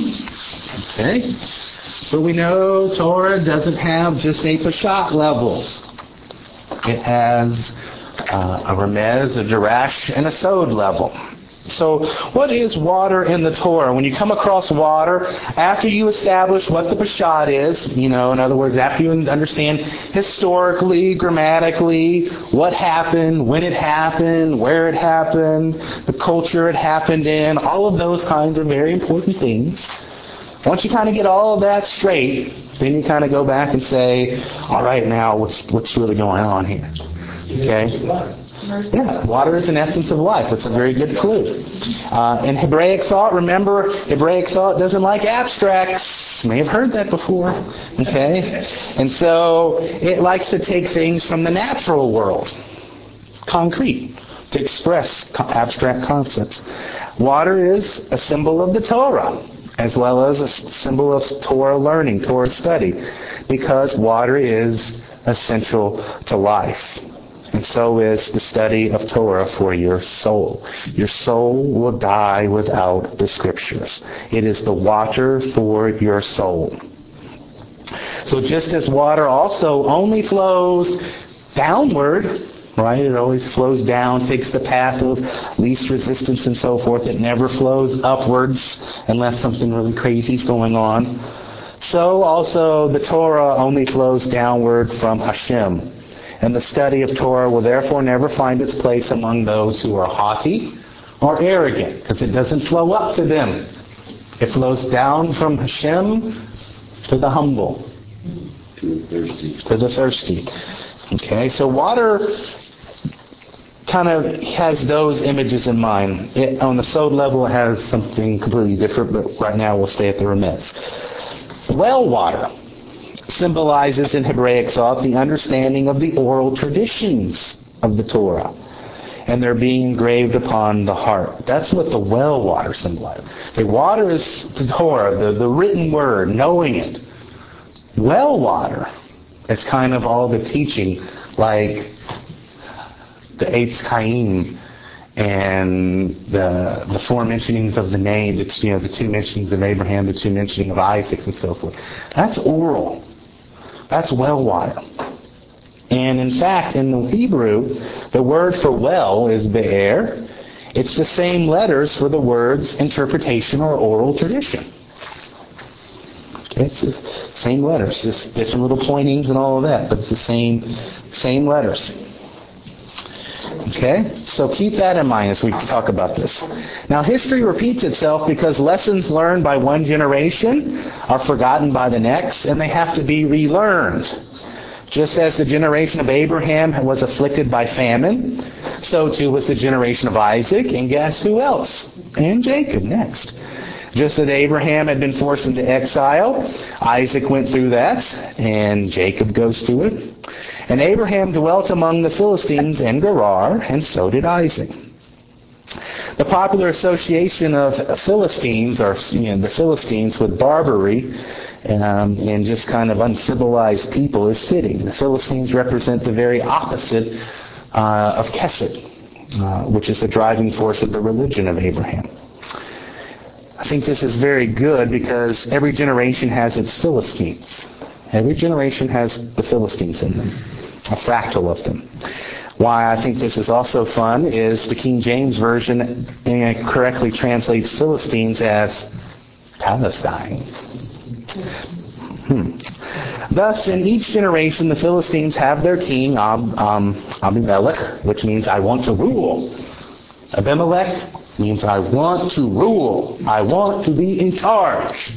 Okay? But we know Torah doesn't have just a Peshat level. It has a Remez, a Darash, and a Sod level. So what is water in the Torah? When you come across water, after you establish what the Peshat is, in other words, after you understand historically, grammatically, what happened, when it happened, where it happened, the culture it happened in, all of those kinds of very important things. Once you kind of get all of that straight, then you kind of go back and say, all right, now what's really going on here? Okay? Yeah, water is an essence of life. It's a very good clue. In Hebraic thought, remember, Hebraic thought doesn't like abstracts. You may have heard that before. Okay? And so it likes to take things from the natural world, concrete, to express abstract concepts. Water is a symbol of the Torah, as well as a symbol of Torah learning, Torah study, because water is essential to life. And so is the study of Torah for your soul. Your soul will die without the Scriptures. It is the water for your soul. So just as water also only flows downward, right? It always flows down, takes the path of least resistance and so forth. It never flows upwards unless something really crazy is going on. So also the Torah only flows downward from Hashem. And the study of Torah will therefore never find its place among those who are haughty or arrogant, because it doesn't flow up to them. It flows down from Hashem to the humble, to the thirsty. Okay, so water kind of has those images in mind. On the Sod level, it has something completely different, but right now we'll stay at the Remez. Well water symbolizes in Hebraic thought the understanding of the oral traditions of the Torah. and they're being engraved upon the heart. That's what the well water symbolizes. The water is the Torah, the written word, knowing it. Well water is kind of all the teaching, like the Eitz Chaim and the four mentionings of the name, the two mentionings of Abraham, the two mentionings of Isaac, and so forth. That's oral. That's well water. And in fact, in the Hebrew, the word for well is be'er. It's the same letters for the words interpretation or oral tradition. Okay, it's the same letters, just different little pointings and all of that, but it's the same letters. Okay, so keep that in mind as we talk about this. Now, history repeats itself because lessons learned by one generation are forgotten by the next, and they have to be relearned. Just as the generation of Abraham was afflicted by famine, so too was the generation of Isaac, and guess who else? And Jacob next. Just as Abraham had been forced into exile, Isaac went through that, and Jacob goes through it. And Abraham dwelt among the Philistines and Gerar, and so did Isaac. The popular association of Philistines, or the Philistines, with barbarity and just kind of uncivilized people is fitting. The Philistines represent the very opposite of Kesed, which is the driving force of the religion of Abraham. I think this is very good because every generation has its Philistines. Every generation has the Philistines in them, a fractal of them. Why I think this is also fun is the King James Version correctly translates Philistines as Palestine. Thus, in each generation, the Philistines have their king, Abimelech, which means I want to rule. Abimelech means I want to rule. I want to be in charge.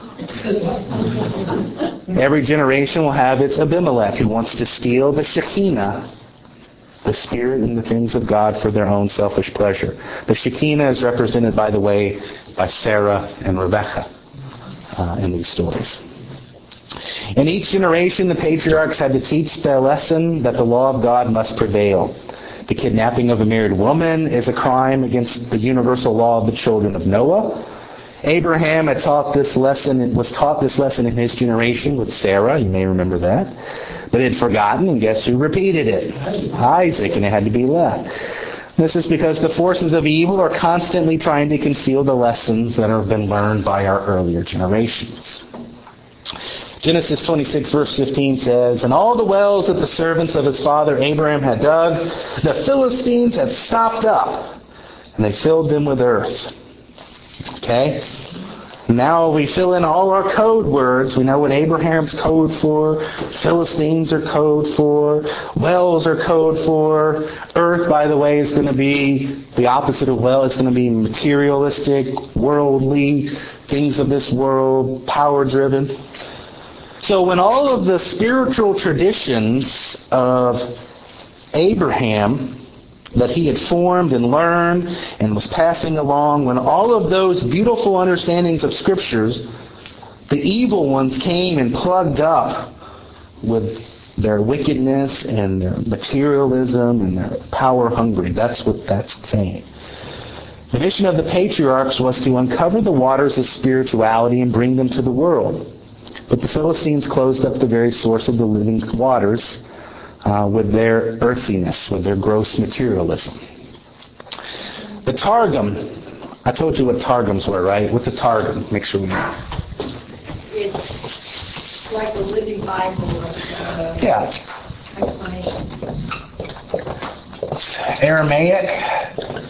Every generation will have its Abimelech who wants to steal the Shekinah, the Spirit and the things of God for their own selfish pleasure. The Shekinah is represented, by the way, by Sarah and Rebekah in these stories. In each generation, the patriarchs had to teach the lesson that the law of God must prevail. The kidnapping of a married woman is a crime against the universal law of the children of Noah. Abraham was taught this lesson in his generation with Sarah. You may remember that. But had forgotten, and guess who repeated it? Isaac, and it had to be left. This is because the forces of evil are constantly trying to conceal the lessons that have been learned by our earlier generations. Genesis 26 verse 15 says, And all the wells that the servants of his father Abraham had dug, the Philistines had stopped up, and they filled them with earth. Okay? Now we fill in all our code words. We know what Abraham's code for, Philistines are code for, wells are code for. Earth, by the way, is going to be the opposite of well. It's going to be materialistic, worldly, things of this world, power-driven. So when all of the spiritual traditions of Abraham that he had formed and learned and was passing along, when all of those beautiful understandings of Scriptures, the evil ones came and plugged up with their wickedness and their materialism and their power hungry. That's what that's saying. The mission of the patriarchs was to uncover the waters of spirituality and bring them to the world. But the Philistines closed up the very source of the living waters with their earthiness, with their gross materialism. The Targum, I told you what Targums were, right? What's a Targum? Make sure we know. It's like the Living Bible. Yeah. Aramaic.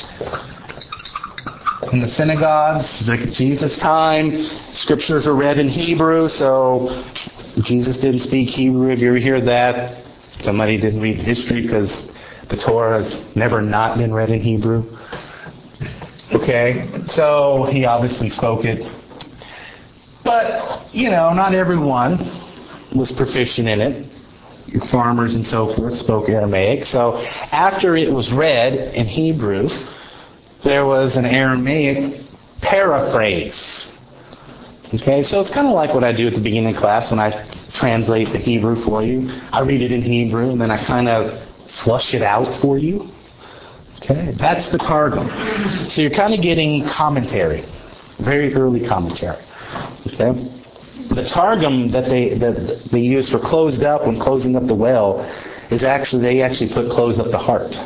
In the synagogues, like at Jesus' time, scriptures are read in Hebrew, so Jesus didn't speak Hebrew. If you ever hear that, somebody didn't read history because the Torah has never not been read in Hebrew. Okay, so he obviously spoke it. But, not everyone was proficient in it. Your farmers and so forth spoke Aramaic. So after it was read in Hebrew, there was an Aramaic paraphrase. Okay, so it's kind of like what I do at the beginning of class when I translate the Hebrew for you. I read it in Hebrew and then I kind of flush it out for you. Okay, that's the Targum. So you're kind of getting commentary, very early commentary. Okay, the Targum that they use for closed up when closing up the well is they put close up the heart.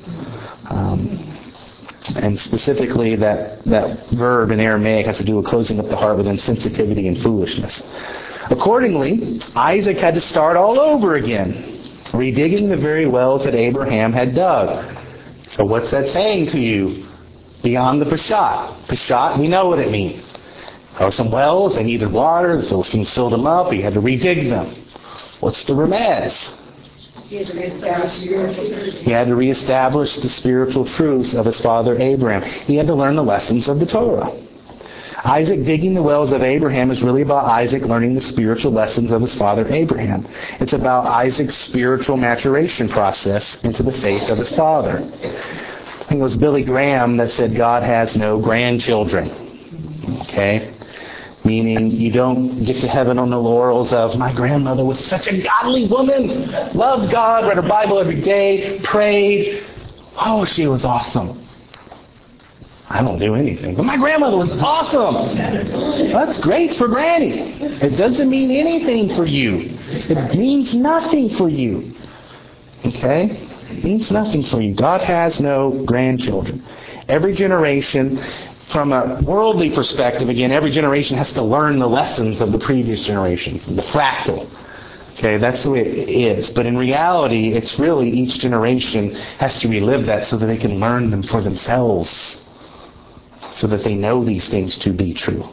And specifically that verb in Aramaic has to do with closing up the heart with insensitivity and foolishness. Accordingly, Isaac had to start all over again, redigging the very wells that Abraham had dug. So what's that saying to you? Beyond the Peshat. Peshat, we know what it means. There were some wells, they needed water, the Philistines filled them up, he had to redig them. What's the Remez? He had to reestablish the spiritual truths of his father Abraham. He had to learn the lessons of the Torah. Isaac digging the wells of Abraham is really about Isaac learning the spiritual lessons of his father Abraham. It's about Isaac's spiritual maturation process into the faith of his father. I think it was Billy Graham that said God has no grandchildren. Okay? Meaning you don't get to heaven on the laurels of, my grandmother was such a godly woman, loved God, read her Bible every day, prayed. Oh, she was awesome. I don't do anything, but my grandmother was awesome. That's great for Granny. It doesn't mean anything for you. It means nothing for you. Okay? It means nothing for you. God has no grandchildren. Every generation, from a worldly perspective, again, every generation has to learn the lessons of the previous generations, the fractal. Okay, that's the way it is. But in reality, it's really each generation has to relive that so that they can learn them for themselves, so that they know these things to be true.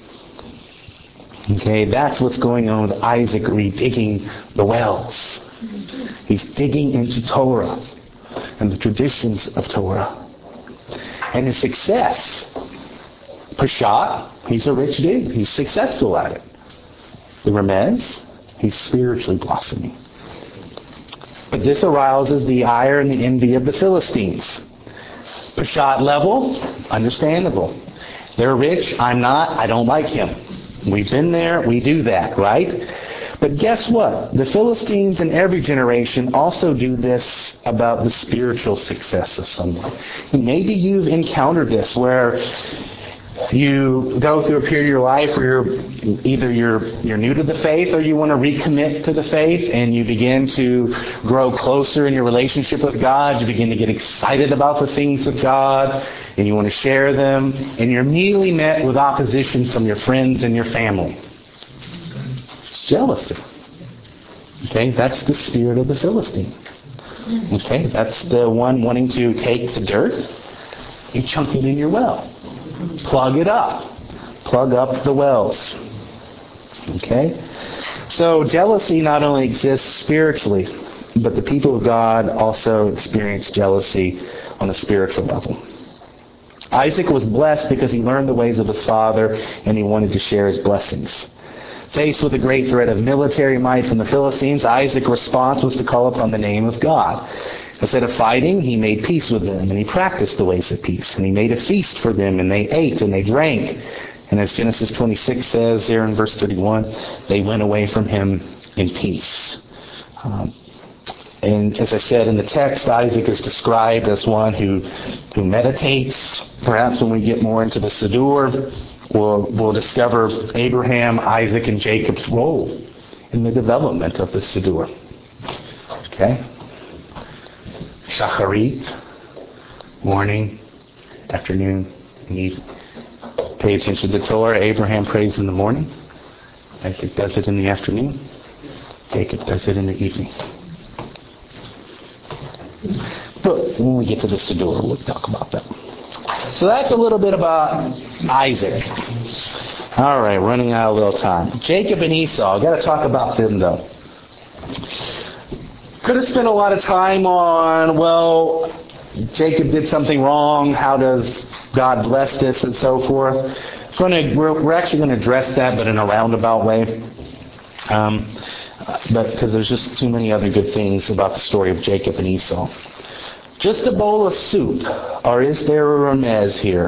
Okay, that's what's going on with Isaac redigging the wells. He's digging into Torah and the traditions of Torah. And his success, Peshat, he's a rich dude. He's successful at it. The Remez, he's spiritually blossoming. But this arouses the ire and the envy of the Philistines. Peshat level, understandable. They're rich, I'm not, I don't like him. We've been there, we do that, right? But guess what? The Philistines in every generation also do this about the spiritual success of someone. Maybe you've encountered this where you go through a period of your life where you're new to the faith or you want to recommit to the faith and you begin to grow closer in your relationship with God. You begin to get excited about the things of God and you want to share them, and you're immediately met with opposition from your friends and your family. It's jealousy. Okay, that's the spirit of the Philistine. Okay, that's the one wanting to take the dirt, you chunk it in your well. Plug it up. Plug up the wells. Okay? So jealousy not only exists spiritually, but the people of God also experience jealousy on a spiritual level. Isaac was blessed because he learned the ways of his father and he wanted to share his blessings. Faced with a great threat of military might from the Philistines, Isaac's response was to call upon the name of God. Instead of fighting, he made peace with them, and he practiced the ways of peace. And he made a feast for them, and they ate and they drank. And as Genesis 26 says there in verse 31, they went away from him in peace. And as I said in the text, Isaac is described as one who meditates. Perhaps when we get more into the Siddur, we'll discover Abraham, Isaac, and Jacob's role in the development of the Siddur. Okay? Shacharit, morning, afternoon, and evening. Pay attention to the Torah. Abraham prays in the morning. Isaac does it in the afternoon. Jacob does it in the evening. But when we get to the Siddur, we'll talk about that. So that's a little bit about Isaac. All right, running out of a little time. Jacob and Esau. Got to talk about them, though. Could have spent a lot of time on, well, Jacob did something wrong. How does God bless this and so forth? We're actually going to address that, but in a roundabout way. But because there's just too many other good things about the story of Jacob and Esau. Just a bowl of soup, or is there a remez here?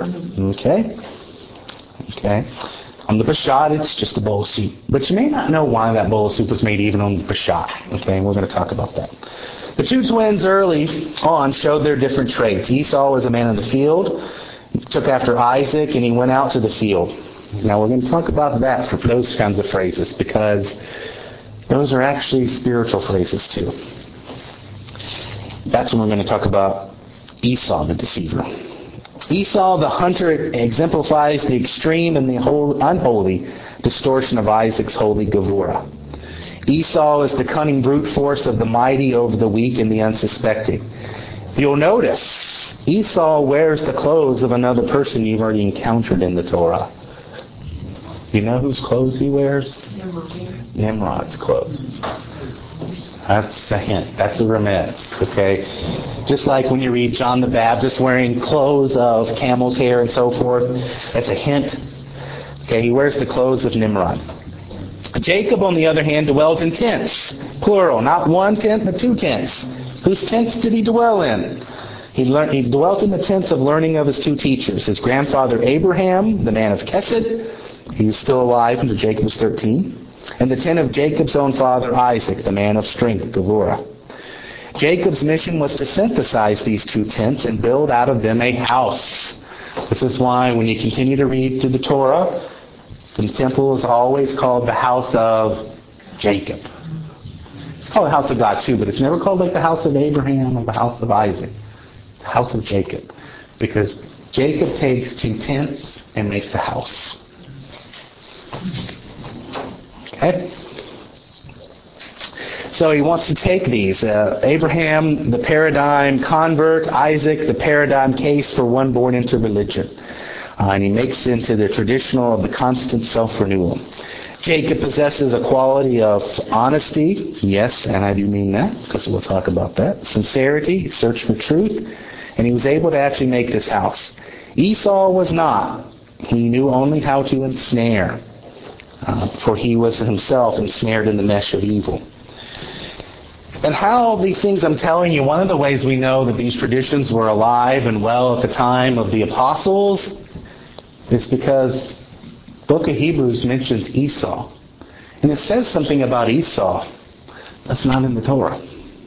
Okay. On the Peshat, it's just a bowl of soup. But you may not know why that bowl of soup was made even on the Peshat. Okay, we're going to talk about that. The two twins early on showed their different traits. Esau was a man of the field, took after Isaac, and he went out to the field. Now we're going to talk about that for those kinds of phrases, because those are actually spiritual phrases too. That's when we're going to talk about Esau the deceiver. Esau the hunter exemplifies the extreme and the unholy distortion of Isaac's holy Gevurah. Esau is the cunning brute force of the mighty over the weak and the unsuspecting. You'll notice Esau wears the clothes of another person you've already encountered in the Torah. You know whose clothes he wears? Nimrod's clothes. That's a hint. That's a remez. Okay? Just like when you read John the Baptist wearing clothes of camel's hair and so forth, that's a hint. Okay, he wears the clothes of Nimrod. Jacob, on the other hand, dwelt in tents. Plural. Not one tent, but two tents. Whose tents did he dwell in? He dwelt in the tents of learning of his two teachers. His grandfather Abraham, the man of Chesed. He was still alive until Jacob was 13. And the tent of Jacob's own father Isaac, the man of strength, Gevurah. Jacob's mission was to synthesize these two tents and build out of them a house. This is why when you continue to read through the Torah, the temple is always called the house of Jacob. It's called the house of God too, but it's never called like the house of Abraham or the house of Isaac. It's the house of Jacob. Because Jacob takes two tents and makes a house. Okay? So he wants to take these. Abraham, the paradigm convert. Isaac, the paradigm case for one born into religion. And he makes it into the traditional of the constant self-renewal. Jacob possesses a quality of honesty. Yes, and I do mean that, because we'll talk about that. Sincerity, search for truth. And he was able to actually make this house. Esau was not. He knew only how to ensnare. For he was himself ensnared in the mesh of evil. And how these things I'm telling you, one of the ways we know that these traditions were alive and well at the time of the apostles is because the book of Hebrews mentions Esau. And it says something about Esau that's not in the Torah.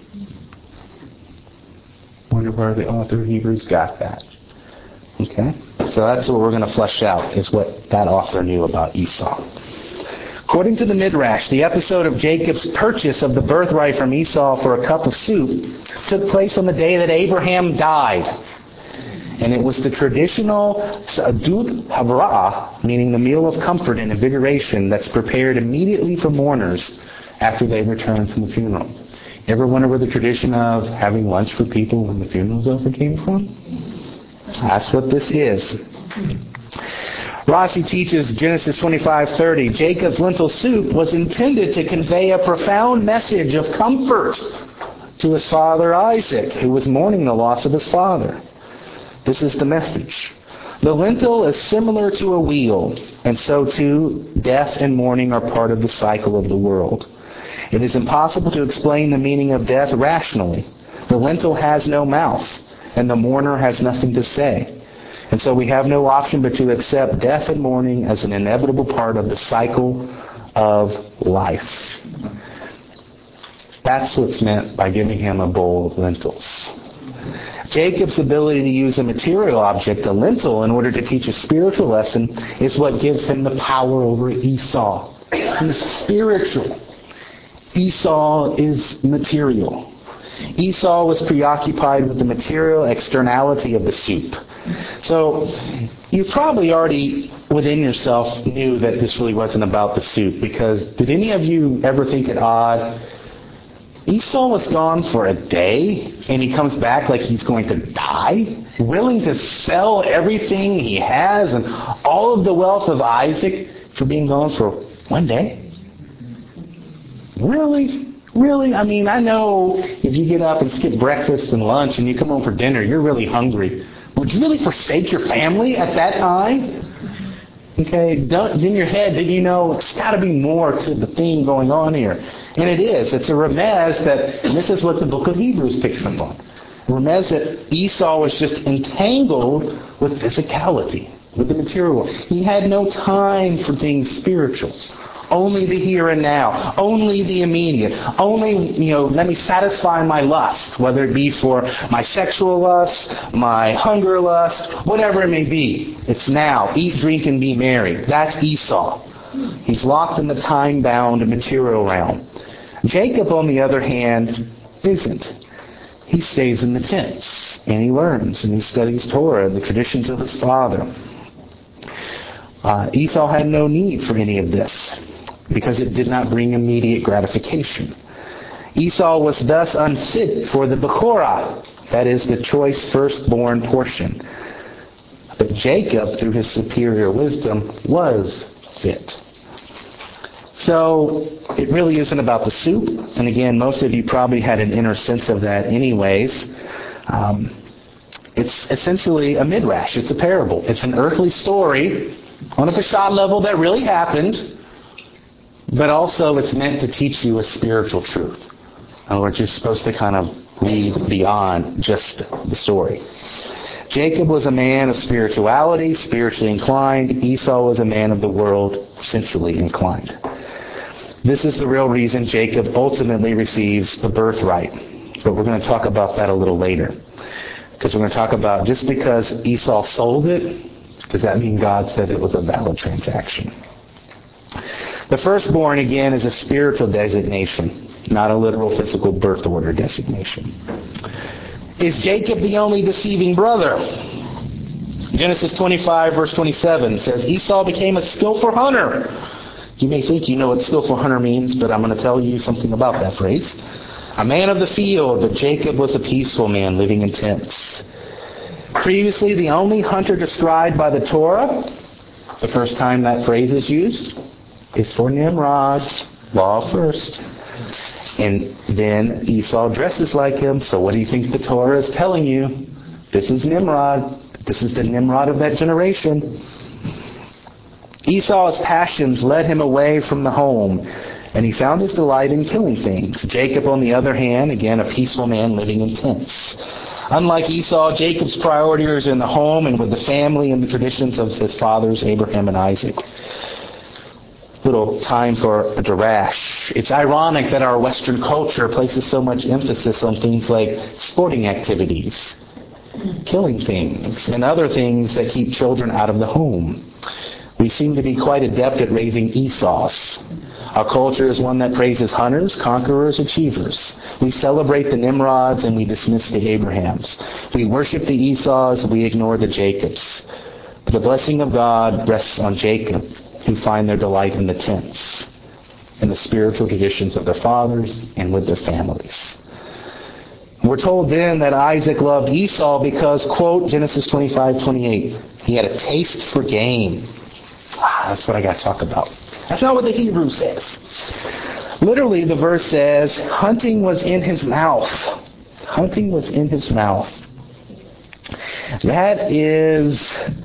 Wonder where the author of Hebrews got that. Okay? So that's what we're going to flesh out, is what that author knew about Esau. According to the Midrash, the episode of Jacob's purchase of the birthright from Esau for a cup of soup took place on the day that Abraham died. And it was the traditional Sa'adut Havra'ah, meaning the meal of comfort and invigoration that's prepared immediately for mourners after they return from the funeral. Ever wonder where the tradition of having lunch for people when the funeral's over came from? That's what this is. Rashi teaches Genesis 25:30, Jacob's lentil soup was intended to convey a profound message of comfort to his father Isaac, who was mourning the loss of his father. This is the message. The lentil is similar to a wheel, and so too death and mourning are part of the cycle of the world. It is impossible to explain the meaning of death rationally. The lentil has no mouth, and the mourner has nothing to say. And so we have no option but to accept death and mourning as an inevitable part of the cycle of life. That's what's meant by giving him a bowl of lentils. Jacob's ability to use a material object, a lentil, in order to teach a spiritual lesson is what gives him the power over Esau. He's spiritual. Esau is material. Esau was preoccupied with the material externality of the soup. So you probably already within yourself knew that this really wasn't about the soup, because did any of you ever think it odd? Esau was gone for a day and he comes back like he's going to die, willing to sell everything he has and all of the wealth of Isaac for being gone for one day? Really? Really? I mean, I know if you get up and skip breakfast and lunch and you come home for dinner, you're really hungry. Would you really forsake your family at that time? Okay, in your head, did you know it's got to be more to the theme going on here? And it is. It's a remez that, and this is what the book of Hebrews picks up on. A remez that Esau was just entangled with physicality, with the material. He had no time for things spiritual. Only the here and now. Only the immediate. Only, let me satisfy my lust, whether it be for my sexual lust, my hunger lust, whatever it may be. It's now. Eat, drink, and be merry. That's Esau. He's locked in the time-bound material realm. Jacob, on the other hand, isn't. He stays in the tents, and he learns, and he studies Torah and the traditions of his father. Esau had no need for any of this, because it did not bring immediate gratification. Esau was thus unfit for the Bechorah, that is, the choice firstborn portion. But Jacob, through his superior wisdom, was fit. So it really isn't about the soup. And again, most of you probably had an inner sense of that anyways. It's essentially a midrash. It's a parable. It's an earthly story on a Peshat level that really happened. But also it's meant to teach you a spiritual truth. In other words, you're supposed to kind of read beyond just the story. Jacob was a man of spirituality, spiritually inclined. Esau was a man of the world, sensually inclined. This is the real reason Jacob ultimately receives the birthright. But we're going to talk about that a little later. Because we're going to talk about just because Esau sold it, does that mean God said it was a valid transaction? The firstborn, again, is a spiritual designation, not a literal physical birth order designation. Is Jacob the only deceiving brother? Genesis 25, verse 27 says, Esau became a skillful hunter. You may think you know what skillful hunter means, but I'm going to tell you something about that phrase. A man of the field, but Jacob was a peaceful man living in tents. Previously, the only hunter described by the Torah, the first time that phrase is used, is for Nimrod, law first. And then Esau dresses like him, so what do you think the Torah is telling you? This is Nimrod. This is the Nimrod of that generation. Esau's passions led him away from the home, and he found his delight in killing things. Jacob, on the other hand, again, a peaceful man living in tents. Unlike Esau, Jacob's priorities are in the home and with the family and the traditions of his fathers, Abraham and Isaac. Little time for a derash. It's ironic that our Western culture places so much emphasis on things like sporting activities, killing things, and other things that keep children out of the home. We seem to be quite adept at raising Esau's. Our culture is one that praises hunters, conquerors, achievers. We celebrate the Nimrods and we dismiss the Abrahams. We worship the Esau's, we ignore the Jacobs. But the blessing of God rests on Jacob, who find their delight in the tents, in the spiritual traditions of their fathers and with their families. We're told then that Isaac loved Esau because, quote, Genesis 25:28, he had a taste for game. That's what I got to talk about. That's not what the Hebrew says. Literally, the verse says, hunting was in his mouth. Hunting was in his mouth. That is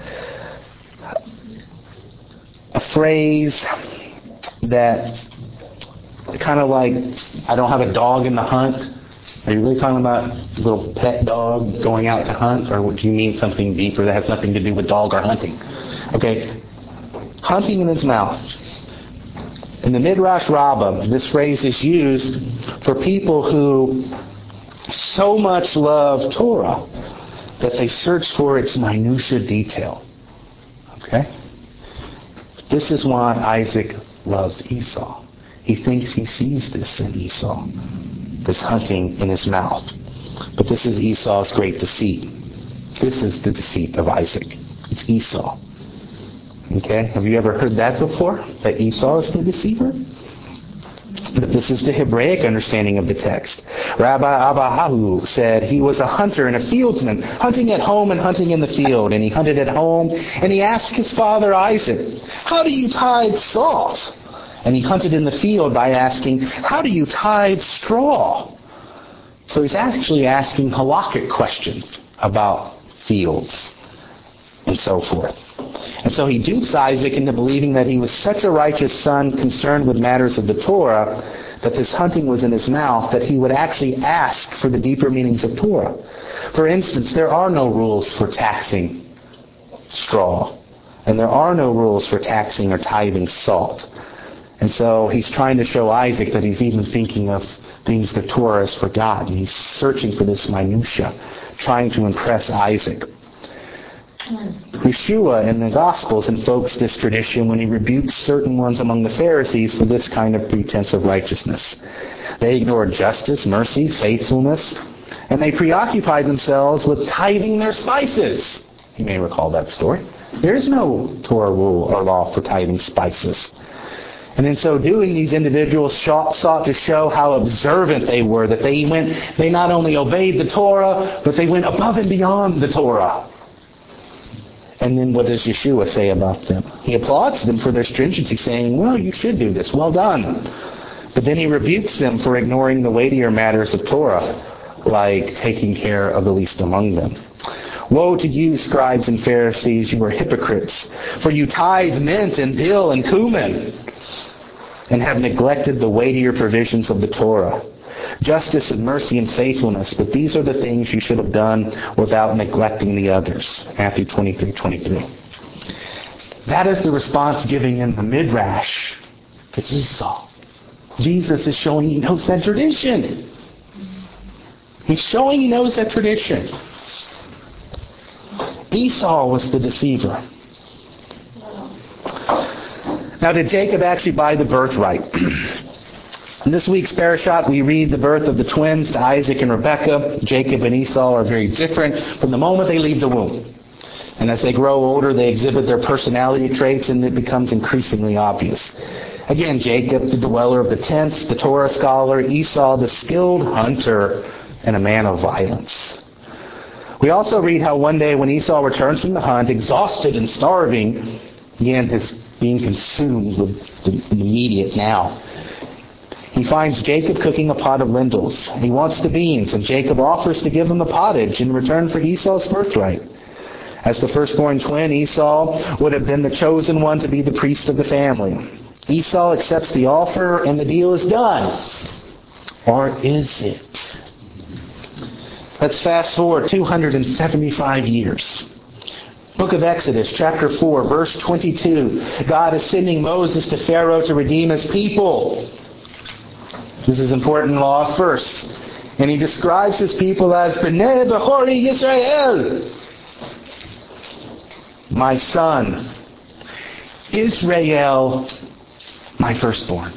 a phrase that kind of like, I don't have a dog in the hunt. Are you really talking about a little pet dog going out to hunt? Or do you mean something deeper that has nothing to do with dog or hunting? Okay. Hunting in his mouth. In the Midrash Rabbah, this phrase is used for people who so much love Torah that they search for its minutiae detail. Okay? This is why Isaac loves Esau. He thinks he sees this in Esau, this hunting in his mouth. But this is Esau's great deceit. This is the deceit of Isaac. It's Esau. Okay? Have you ever heard that before? That Esau is the deceiver? But this is the Hebraic understanding of the text. Rabbi Abahahu said he was a hunter and a fieldsman, hunting at home and hunting in the field. And he hunted at home, and he asked his father Isaac, how do you tithe salt? And he hunted in the field by asking, how do you tithe straw? So he's actually asking halakhic questions about fields and so forth. And so he dupes Isaac into believing that he was such a righteous son concerned with matters of the Torah, that this hunting was in his mouth, that he would actually ask for the deeper meanings of Torah. For instance, there are no rules for taxing straw, and there are no rules for taxing or tithing salt. And so he's trying to show Isaac that he's even thinking of things the Torah has forgotten. He's searching for this minutia, trying to impress Isaac. Yeshua in the Gospels invokes this tradition when he rebukes certain ones among the Pharisees for this kind of pretense of righteousness. They ignored justice, mercy, faithfulness, and they preoccupied themselves with tithing their spices. You may recall that story. There is no Torah rule or law for tithing spices. And in so doing, these individuals sought to show how observant they were, that they not only obeyed the Torah, but they went above and beyond the Torah. And then what does Yeshua say about them? He applauds them for their stringency, saying, well, you should do this. Well done. But then he rebukes them for ignoring the weightier matters of Torah, like taking care of the least among them. Woe to you, scribes and Pharisees, you are hypocrites, for you tithe mint and dill and cumin, and have neglected the weightier provisions of the Torah, justice and mercy and faithfulness, but these are the things you should have done without neglecting the others. Matthew 23:23. That is the response given in the Midrash to Esau. Jesus is showing he knows that tradition. He's showing he knows that tradition. Esau was the deceiver. Now, did Jacob actually buy the birthright? In this week's parashat, we read the birth of the twins to Isaac and Rebekah. Jacob and Esau are very different from the moment they leave the womb. And as they grow older, they exhibit their personality traits, and it becomes increasingly obvious. Again, Jacob, the dweller of the tents, the Torah scholar; Esau, the skilled hunter and a man of violence. We also read how one day when Esau returns from the hunt, exhausted and starving, again, his being consumed with the immediate now, he finds Jacob cooking a pot of lentils. He wants the beans, and Jacob offers to give him the pottage in return for Esau's birthright. As the firstborn twin, Esau would have been the chosen one to be the priest of the family. Esau accepts the offer, and the deal is done. Or is it? Let's fast forward 275 years. Book of Exodus, chapter 4, verse 22. God is sending Moses to Pharaoh to redeem his people. This is important law first. And he describes his people as B'nai Bechori Yisrael. My son, Israel, my firstborn.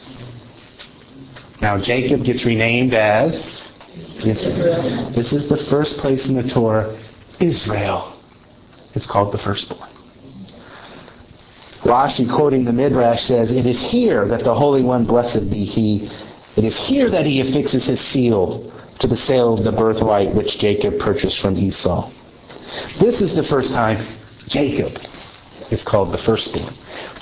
Now Jacob gets renamed as Israel. This is the first place in the Torah, Israel. It's called the firstborn. Rashi, quoting the Midrash, says, it is here that the Holy One, blessed be He, it is here that He affixes His seal to the sale of the birthright which Jacob purchased from Esau. This is the first time Jacob is called the firstborn.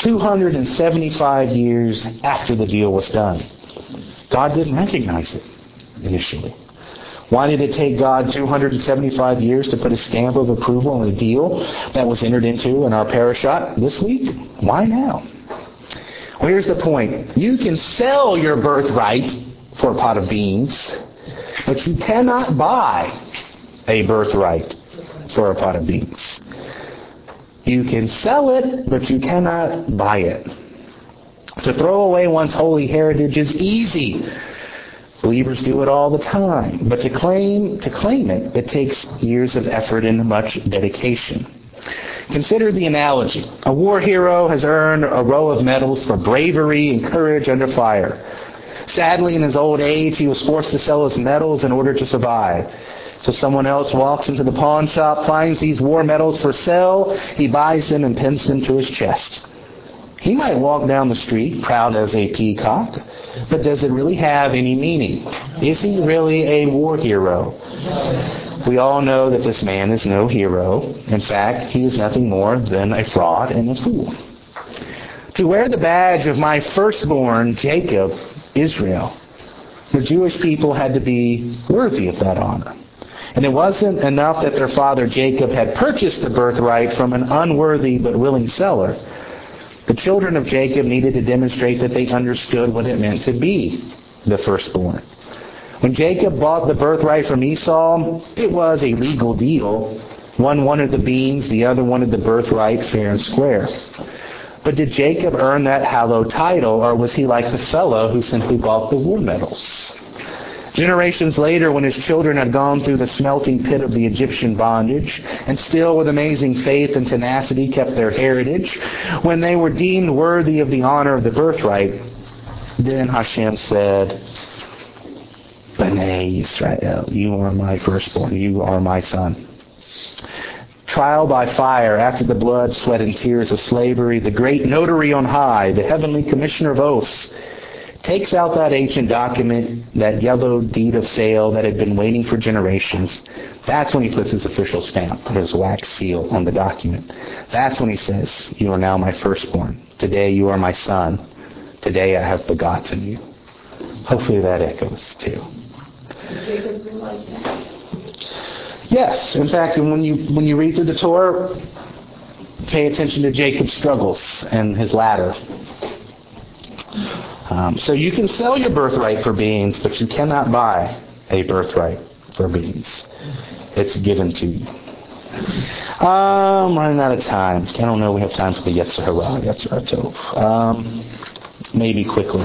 275 years after the deal was done. God didn't recognize it initially. Why did it take God 275 years to put a stamp of approval on a deal that was entered into in our parashat this week? Why now? Well, here's the point. You can sell your birthright for a pot of beans, but you cannot buy a birthright for a pot of beans. You can sell it, but you cannot buy it. To throw away one's holy heritage is easy. Believers do it all the time. But to claim it, it takes years of effort and much dedication. Consider the analogy. A war hero has earned a row of medals for bravery and courage under fire. Sadly, in his old age, he was forced to sell his medals in order to survive. So someone else walks into the pawn shop, finds these war medals for sale, he buys them and pins them to his chest. He might walk down the street proud as a peacock, but does it really have any meaning? Is he really a war hero? We all know that this man is no hero. In fact, he is nothing more than a fraud and a fool. To wear the badge of my firstborn, Jacob, Israel, the Jewish people had to be worthy of that honor. And it wasn't enough that their father Jacob had purchased the birthright from an unworthy but willing seller. The children of Jacob needed to demonstrate that they understood what it meant to be the firstborn. When Jacob bought the birthright from Esau, it was a legal deal. One wanted the beans, the other wanted the birthright fair and square. But did Jacob earn that hallowed title, or was he like the fellow who simply bought the war medals? Generations later, when his children had gone through the smelting pit of the Egyptian bondage, and still with amazing faith and tenacity kept their heritage, when they were deemed worthy of the honor of the birthright, then Hashem said, B'nai Israel, you are my firstborn, you are my son. Trial by fire, after the blood, sweat, and tears of slavery, the great notary on high, the heavenly commissioner of oaths, takes out that ancient document, that yellow deed of sale that had been waiting for generations. That's when he puts his official stamp, his wax seal on the document. That's when he says, you are now my firstborn. Today you are my son. Today I have begotten you. Hopefully that echoes too. Jacob realized that. Yes. In fact, when you read through the Torah, pay attention to Jacob's struggles and his ladder. So you can sell your birthright for beans, but you cannot buy a birthright for beans. It's given to you. I'm running out of time. I don't know if we have time for the Yetzer Hara, Yetzer Hatov. Maybe quickly.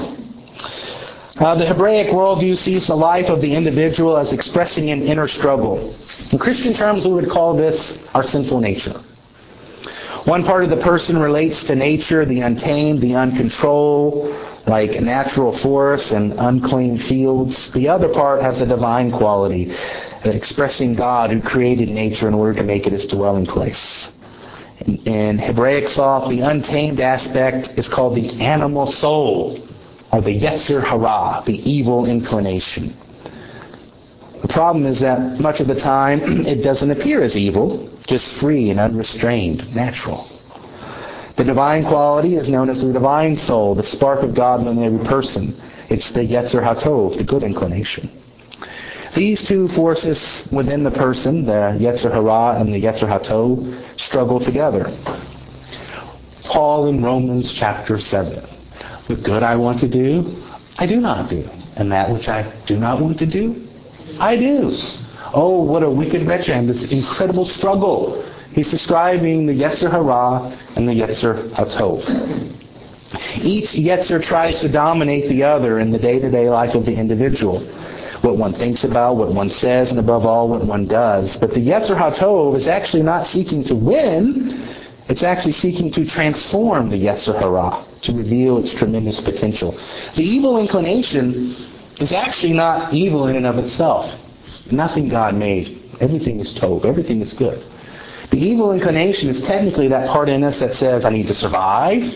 The Hebraic worldview sees the life of the individual as expressing an inner struggle. In Christian terms, we would call this our sinful nature. One part of the person relates to nature, the untamed, the uncontrolled, like natural forests and unclean fields. The other part has a divine quality, expressing God who created nature in order to make it his dwelling place. In Hebraic thought, the untamed aspect is called the animal soul, or the Yetzer Hara, the evil inclination. The problem is that much of the time it doesn't appear as evil, just free and unrestrained, natural. The divine quality is known as the divine soul, the spark of God in every person. It's the Yetzer Hatov, the good inclination. These two forces within the person, the Yetzer Hara and the Yetzer Hatov, struggle together. Paul in Romans chapter 7. The good I want to do, I do not do. And that which I do not want to do, I do. Oh, what a wicked wretch I am. This incredible struggle. He's describing the Yetzer Hara and the Yetzer Hatov. Each Yetzer tries to dominate the other in the day-to-day life of the individual. What one thinks about, what one says, and above all, what one does. But the Yetzer Hatov is actually not seeking to win. It's actually seeking to transform the Yetzer Hara, to reveal its tremendous potential. The evil inclination is actually not evil in and of itself. Nothing God made. Everything is tov. Everything is good. The evil inclination is technically that part in us that says, I need to survive.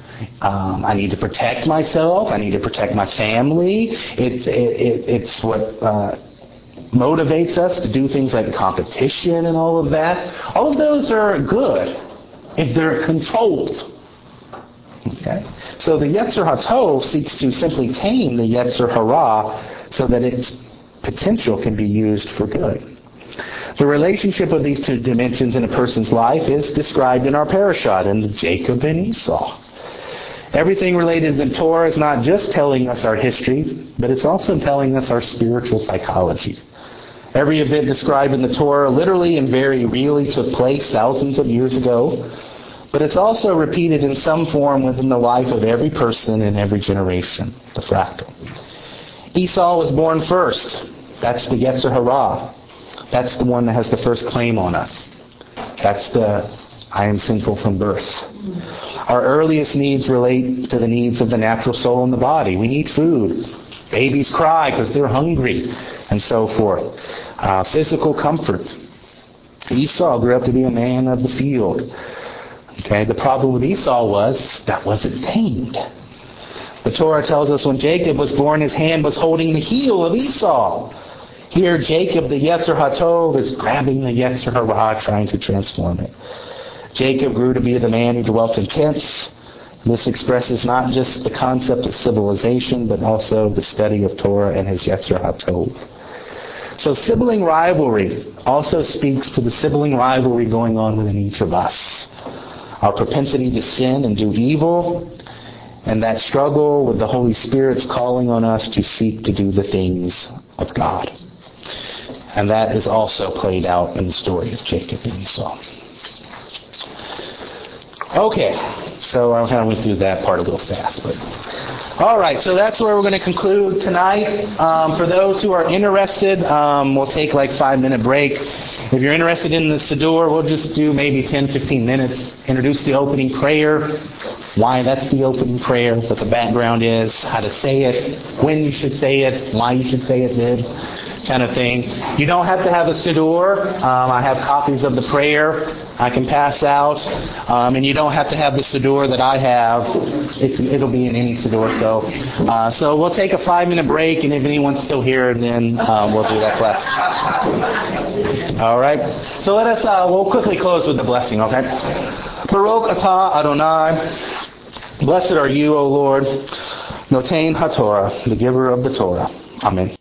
I need to protect myself. I need to protect my family. It's what motivates us to do things like competition and all of that. All of those are good if they're controlled. Okay? So the Yetzer Hatov seeks to simply tame the Yetzer Hara so that its potential can be used for good. The relationship of these two dimensions in a person's life is described in our parashat, in Jacob and Esau. Everything related to the Torah is not just telling us our history, but it's also telling us our spiritual psychology. Every event described in the Torah literally and very really took place thousands of years ago, but it's also repeated in some form within the life of every person in every generation, the fractal. Esau was born first. That's the Yetzer Hara. That's the one that has the first claim on us. That's the I am sinful from birth. Our earliest needs relate to the needs of the natural soul and the body. We need food. Babies cry because they're hungry, and so forth. Physical comfort. Esau grew up to be a man of the field. Okay, the problem with Esau was that wasn't tamed. The Torah tells us when Jacob was born, his hand was holding the heel of Esau. Here, Jacob, the Yetzer Hatov, is grabbing the Yetzer Hara, trying to transform it. Jacob grew to be the man who dwelt in tents. This expresses not just the concept of civilization, but also the study of Torah and his Yetzer Hatov. So sibling rivalry also speaks to the sibling rivalry going on within each of us. Our propensity to sin and do evil, and that struggle with the Holy Spirit's calling on us to seek to do the things of God. And that is also played out in the story of Jacob and Esau. Okay, So I kind of went through that part a little fast. But all right, so that's where we're going to conclude tonight. For those who are interested, we'll take like 5-minute break. If you're interested in the Siddur, we'll just do maybe 10, 15 minutes. Introduce the opening prayer, why that's the opening prayer, what the background is, how to say it, when you should say it, why you should say it, kind of thing. You don't have to have a Siddur. I have copies of the prayer I can pass out. And you don't have to have the Siddur that I have. It'll be in any Siddur. So we'll take a 5-minute break, and if anyone's still here, then we'll do that class. All right. So let us, we'll quickly close with the blessing, okay? Baruch atah Adonai. Blessed are you, O Lord. Notain HaTorah, the giver of the Torah. Amen.